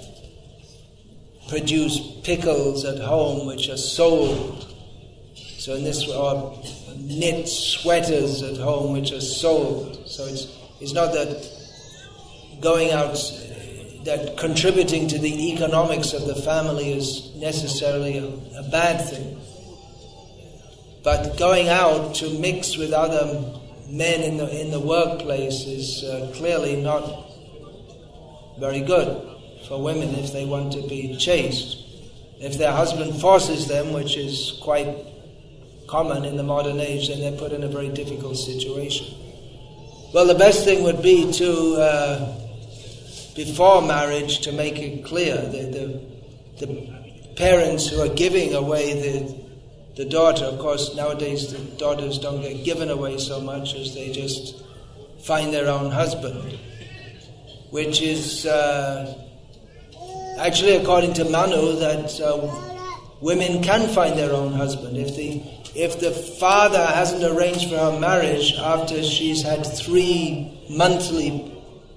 produce pickles at home which are sold. So in this, or knit sweaters at home which are sold. So it's not that going out, that contributing to the economics of the family is necessarily a bad thing. But going out to mix with other men in the workplace is clearly not very good for women if they want to be chaste. If their husband forces them, which is quite common in the modern age, then they're put in a very difficult situation. Well, the best thing would be to, before marriage, to make it clear that the parents who are giving away the daughter, of course nowadays the daughters don't get given away so much as they just find their own husband, which is actually according to Manu that women can find their own husband. If the father hasn't arranged for her marriage after she's had 3 monthly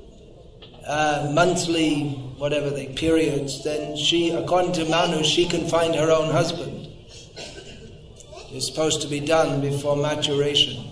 periods, then she, according to Manu, she can find her own husband. It's supposed to be done before maturation.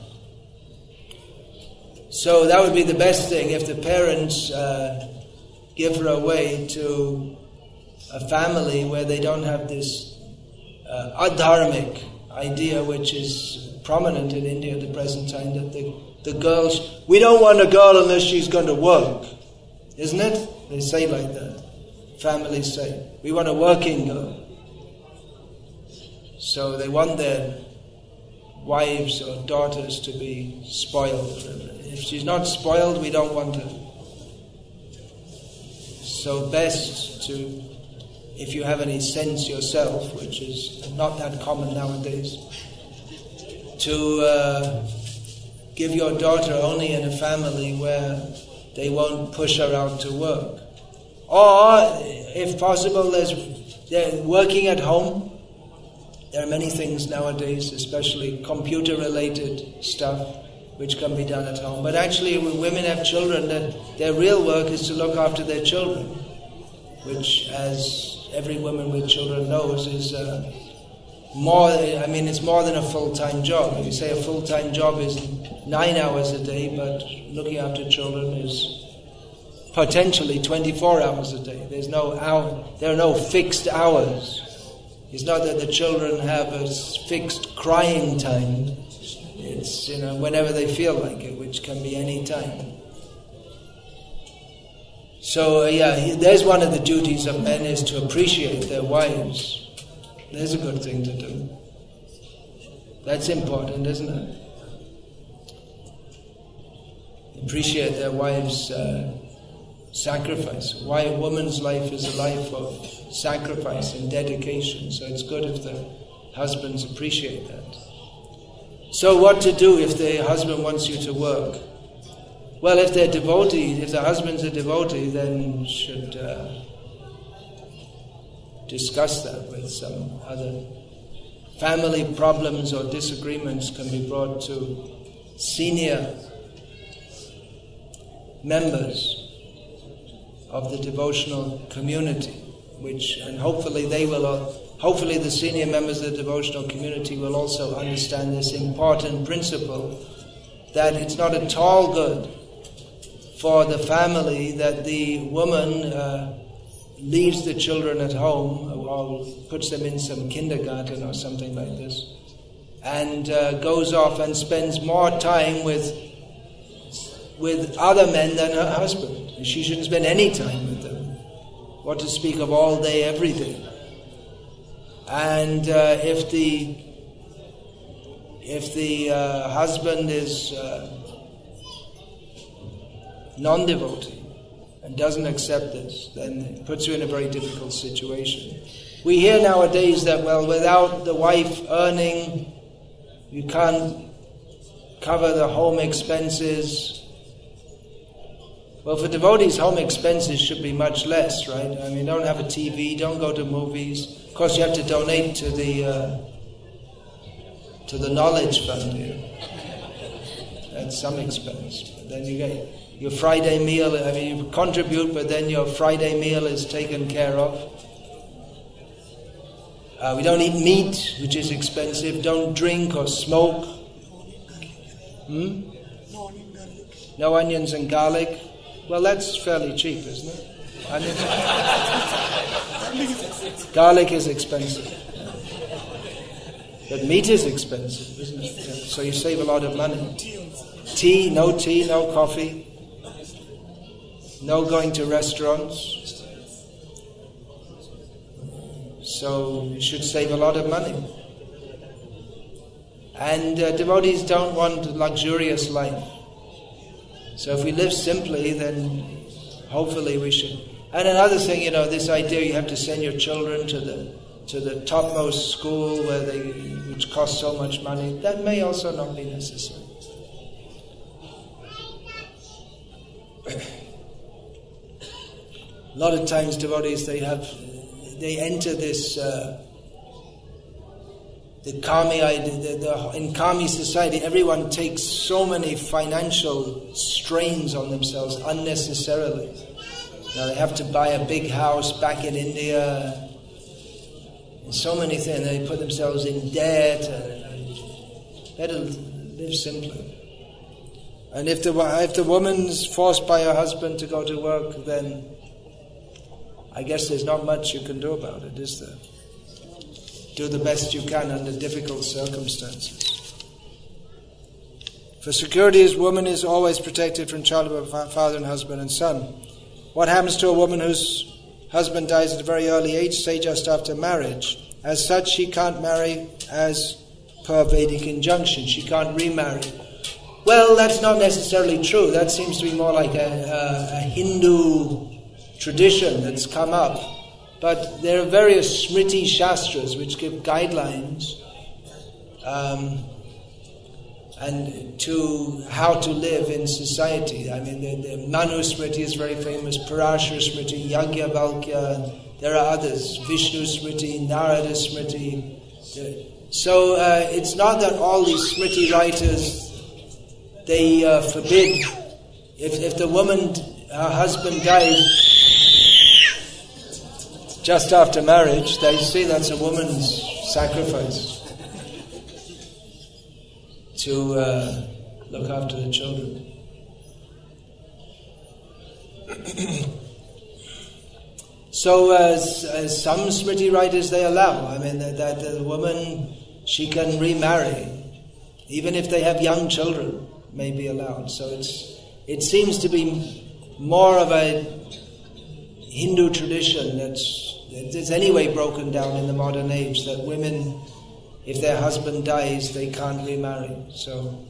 So that would be the best thing, if the parents give her away to a family where they don't have this adharmic idea, which is prominent in India at the present time, that the girls, we don't want a girl unless she's going to work, isn't it? They say like that. Families say, we want a working girl. So they want their wives or daughters to be spoiled. If she's not spoiled, we don't want her. So best to, if you have any sense yourself, which is not that common nowadays, to give your daughter only in a family where they won't push her out to work. Or, if possible, they're working at home. There are many things nowadays, especially computer-related stuff, which can be done at home. But actually, when women have children, their real work is to look after their children, which, as every woman with children knows, is it's more than a full-time job. If you say a full-time job is 9 hours a day, but looking after children potentially 24 hours a day. There are no fixed hours. It's not that the children have a fixed crying time. It's, whenever they feel like it, which can be any time. So, there's one of the duties of men, is to appreciate their wives. There's a good thing to do. That's important, isn't it? Appreciate their wives' sacrifice. Why a woman's life is a life of sacrifice and dedication. So it's good if the husbands appreciate that. So what to do if the husband wants you to work? Well, if they're devotee, if the husband's a devotee, then should discuss that with some other. Family problems or disagreements can be brought to senior members of the devotional community, and hopefully the senior members of the devotional community will also understand this important principle, that it's not at all good for the family that the woman leaves the children at home, or puts them in some kindergarten or something like this, and goes off and spends more time with other men than her husband. And she shouldn't spend any time with them. What to speak of all day, every day. And if the husband is non-devotee and doesn't accept this, then it puts you in a very difficult situation. We hear nowadays that, without the wife earning, you can't cover the home expenses. Well, for devotees, home expenses should be much less, right? I mean, don't have a TV, don't go to movies. Of course, you have to donate to the knowledge fund here. That's some expense. But then you get your Friday meal. I mean, you contribute, but then your Friday meal is taken care of. We don't eat meat, which is expensive. Don't drink or smoke. No onions and garlic. Well, that's fairly cheap, isn't it? Garlic is expensive. But meat is expensive, isn't it? So you save a lot of money. No coffee. No going to restaurants. So you should save a lot of money. And devotees don't want a luxurious life. So if we live simply, then hopefully we should. And another thing, this idea you have to send your children to the topmost school which costs so much money, that may also not be necessary. A lot of times devotees, they enter this the Kami idea. In Kami society, everyone takes so many financial strains on themselves unnecessarily. Now they have to buy a big house back in India, and so many things. They put themselves in debt. Better live simply. And if the woman's forced by her husband to go to work, then I guess there's not much you can do about it, is there? Do the best you can under difficult circumstances. For security, a woman is always protected from childbirth by father and husband and son. What happens to a woman whose husband dies at a very early age, say just after marriage? As such, she can't marry as per Vedic injunction. She can't remarry. Well, that's not necessarily true. That seems to be more like a Hindu tradition that's come up. But there are various Smriti Shastras which give guidelines and to how to live in society. I mean, the Manu Smriti is very famous, Parashara Smriti, Yajnavalkya, and there are others, Vishnu Smriti, Narada Smriti. So it's not that all these Smriti writers, they forbid, if the woman, her husband dies just after marriage, they say that's a woman's sacrifice to look after the children. So as some Smriti writers, they allow, that the woman, she can remarry, even if they have young children, may be allowed. So it seems to be more of a Hindu tradition that's anyway broken down in the modern age, that women, if their husband dies, they can't remarry. So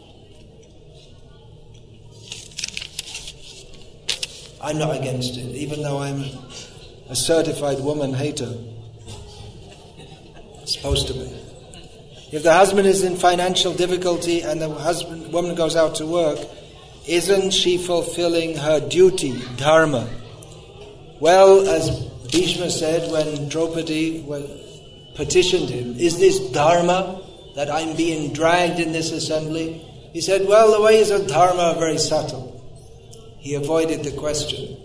I'm not against it, even though I'm a certified woman hater. Supposed to be. If the husband is in financial difficulty and the woman goes out to work, isn't she fulfilling her duty, dharma? Well, as Bhishma said when Draupadi petitioned him, is this dharma that I'm being dragged in this assembly? He said, well, the ways of dharma are very subtle. He avoided the question.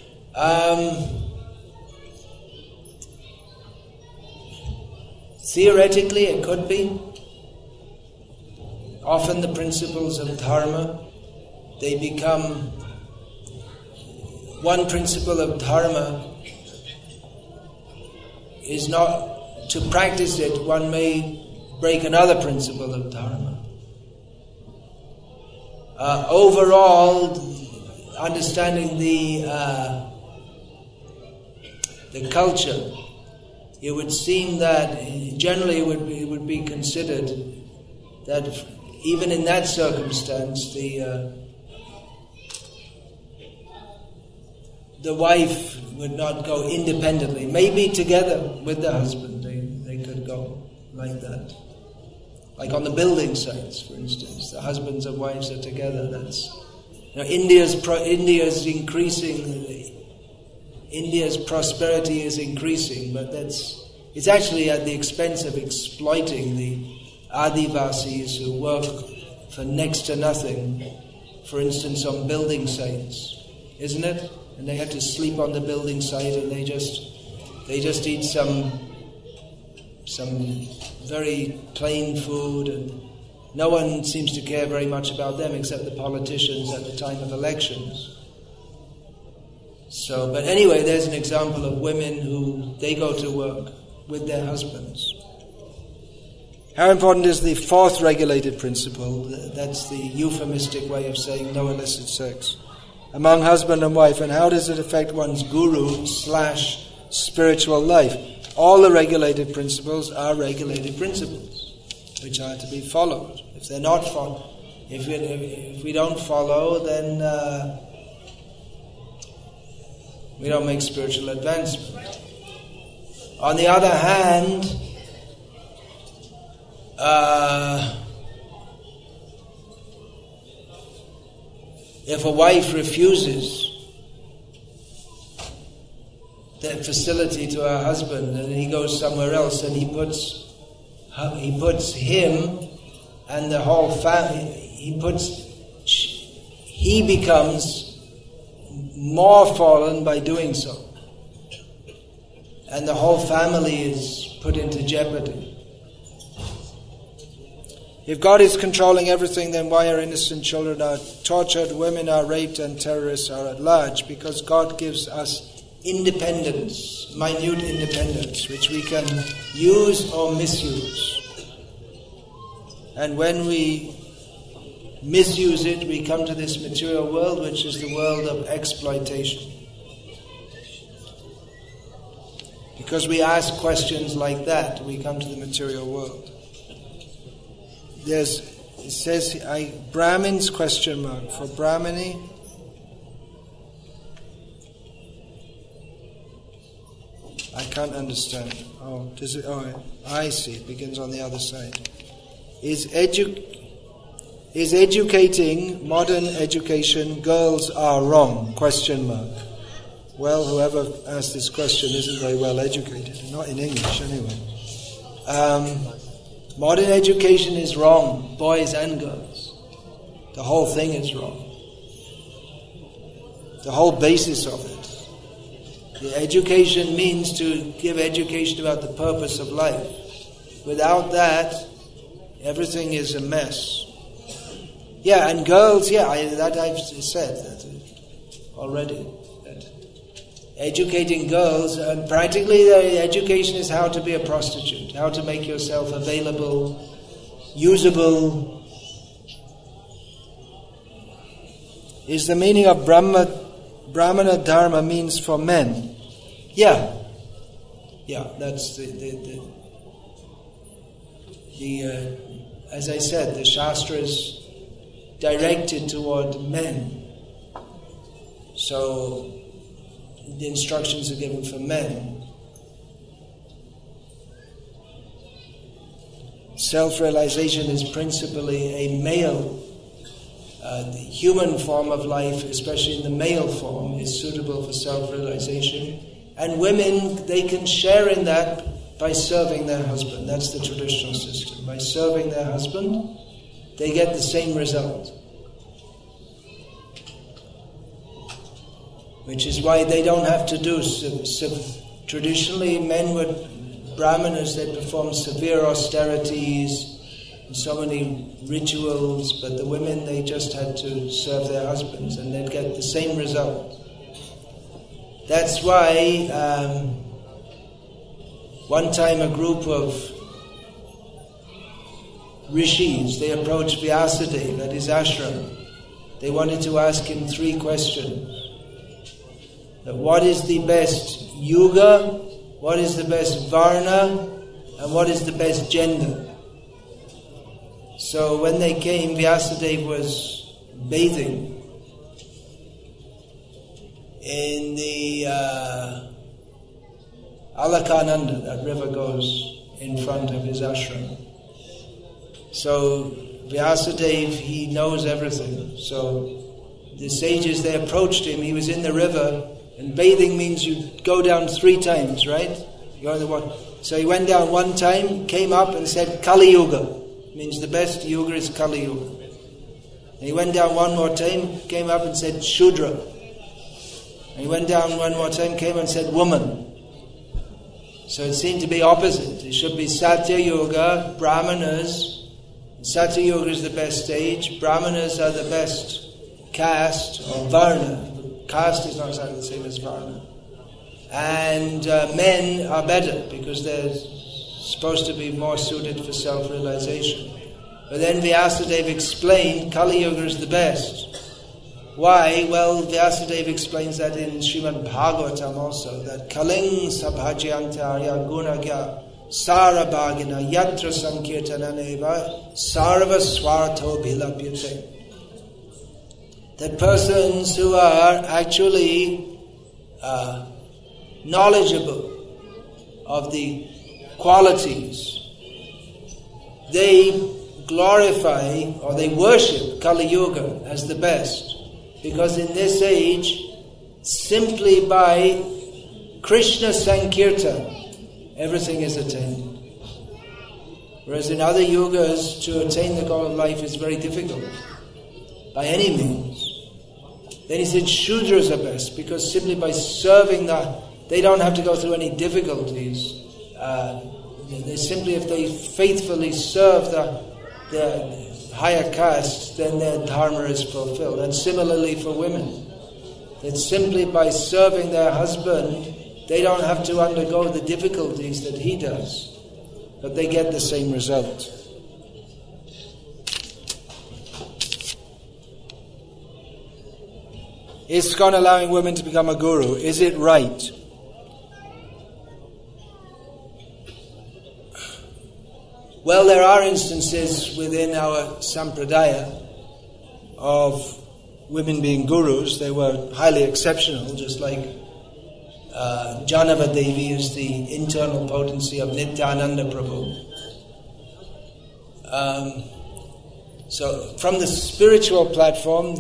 Theoretically, it could be. Often the principles of dharma, they become... One principle of dharma is not... To practice it, one may break another principle of dharma. Overall, understanding the culture, it would seem that generally it would be considered that even in that circumstance, the wife would not go independently. Maybe together with the husband, they could go like that. Like on the building sites, for instance, the husbands and wives are together. That's India's increasing. India's prosperity is increasing, but it's actually at the expense of exploiting the Adivasis who work for next to nothing. For instance, on building sites, isn't it? And they have to sleep on the building site, and they just eat some very plain food, and no one seems to care very much about them except the politicians at the time of elections. So, but anyway, there's an example of women who they go to work with their husbands. How important is the fourth regulated principle? That's the euphemistic way of saying no illicit sex among husband and wife, and how does it affect one's guru/spiritual life? All the regulated principles are regulated principles, which are to be followed. If they're not followed, if we don't follow, then we don't make spiritual advancement. On the other hand, if a wife refuses that facility to her husband and he goes somewhere else, and he puts him and the whole family, he becomes more fallen by doing so, and the whole family is put into jeopardy. If God is controlling everything, then why are innocent children are tortured, women are raped, and terrorists are at large? Because God gives us independence, minute independence, which we can use or misuse. And when we misuse it, we come to this material world, which is the world of exploitation. Because we ask questions like that, we come to the material world. It says, Brahmins, question mark, for Brahmini. I can't understand. Oh, does it? Oh, I see. It begins on the other side. Is educating, modern education, girls are wrong? Question mark. Well, whoever asked this question isn't very well educated. Not in English, anyway. Modern education is wrong, boys and girls. The whole thing is wrong. The whole basis of it. The education means to give education about the purpose of life. Without that, everything is a mess. Yeah, and girls, I've said that already. educating girls, and practically the education is how to be a prostitute, how to make yourself available, usable. Is the meaning of Brahmana Dharma means for men? Yeah, that's the as I said, the Shastra is directed toward men. So the instructions are given for men. Self-realization is principally a male. The human form of life, especially in the male form, is suitable for self-realization. And women, they can share in that by serving their husband. That's the traditional system. By serving their husband, they get the same result. Which is why they don't have to do... Traditionally, men would... Brahmanas, they perform severe austerities, and so many rituals, but the women, they just had to serve their husbands, and they'd get the same result. That's why... one time a group of rishis, they approached Vyasadeva at his ashram. They wanted to ask him 3 questions. What is the best yuga, what is the best varna, and what is the best gender? So when they came, Vyasadeva was bathing in the Alaknanda, that river goes in front of his ashram. So Vyasadeva, he knows everything. So the sages, they approached him, he was in the river, and bathing means you go down 3 times, right? You go to the water. So he went down 1 time, came up and said, Kali Yuga. Means the best yuga is Kali Yuga. And he went down 1 more time, came up and said, Shudra. And he went down 1 more time, came and said, woman. So it seemed to be opposite. It should be Satya Yoga, Brahmanas. Satya Yoga is the best stage. Brahmanas are the best caste or varna. Caste is not exactly the same as varna. And men are better because they're supposed to be more suited for self-realization. But then Vyasadeva explained Kali Yuga is the best. Why? Well, Vyasadeva explains that in Srimad Bhagavatam also, that Kaling sabhajyantarya gunagya sarabhagina yatra sankirtananeva sarva swartho bhilapyate. That persons who are actually knowledgeable of the qualities, they glorify or they worship Kali Yuga as the best. Because in this age, simply by Krishna Sankirtan, everything is attained. Whereas in other yugas, to attain the goal of life is very difficult, by any means. Then he said Shudras are best, because simply by serving they don't have to go through any difficulties. They simply, if they faithfully serve the higher caste, then their dharma is fulfilled. And similarly for women, that simply by serving their husband, they don't have to undergo the difficulties that he does, but they get the same result. ISKCON allowing women to become a guru, is it right? Well, there are instances within our sampradaya of women being gurus. They were highly exceptional, just like Janava Devi is the internal potency of Nityananda Prabhu. So from the spiritual platform,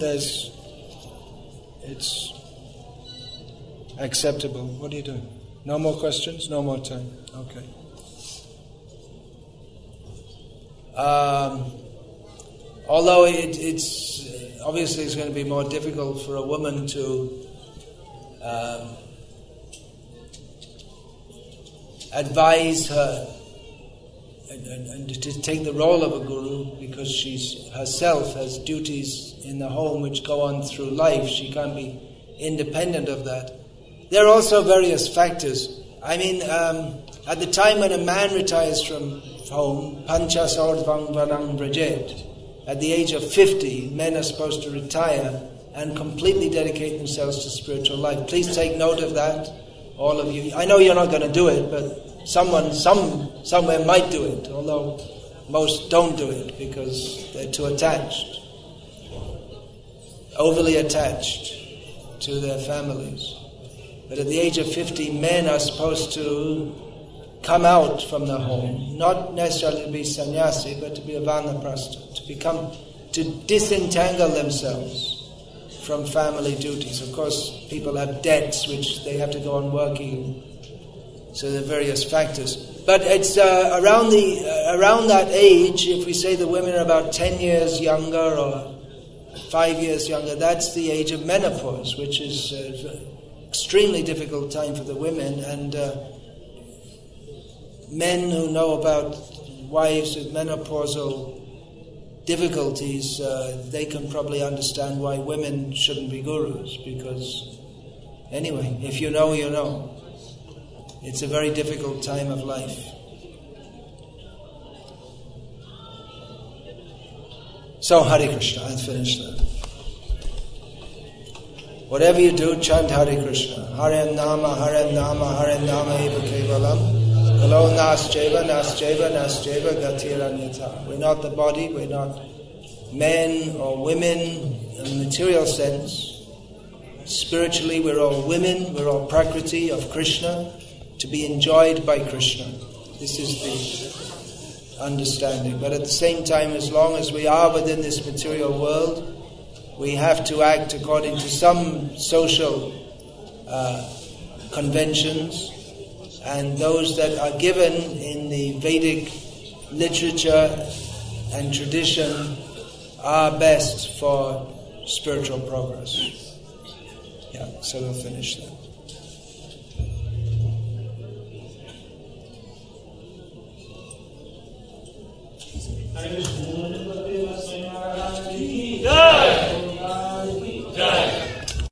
it's acceptable. What are you doing? No more questions? No more time? Okay. Although it's obviously it's going to be more difficult for a woman to advise her and to take the role of a guru, because she herself has duties in the home which go on through life. She can't be independent of that. there are also various factors. I mean, at the time when a man retires from home, Panchas Ardvang Varang Brajet, at the age of 50, men are supposed to retire and completely dedicate themselves to spiritual life. Please take note of that, all of you. I know you're not going to do it, but somewhere might do it, although most don't do it because they're too attached, overly attached to their families. But at the age of 50, men are supposed to come out from the home, not necessarily to be sannyasi, but to be a vanaprastha, to disentangle themselves from family duties. Of course, people have debts which they have to go on working, so there are various factors. But it's around that age, if we say the women are about 10 years younger or 5 years younger, that's the age of menopause, which is extremely difficult time for the women, and men who know about wives with menopausal difficulties, they can probably understand why women shouldn't be gurus, because anyway, if you know, you know. It's a very difficult time of life. So Hare Krishna, I'll finish that. Whatever you do, chant Hare Krishna. Hare Nama, Hare Nama, Hare Nama eva kevalam. Kalo nascheva, nascheva, nascheva gatiranyata. We're not the body, we're not men or women in the material sense. Spiritually, we're all women, we're all Prakriti of Krishna, to be enjoyed by Krishna. This is the understanding. But at the same time, as long as we are within this material world, we have to act according to some social conventions, and those that are given in the Vedic literature and tradition are best for spiritual progress. Yeah, so we'll finish that. Yeah.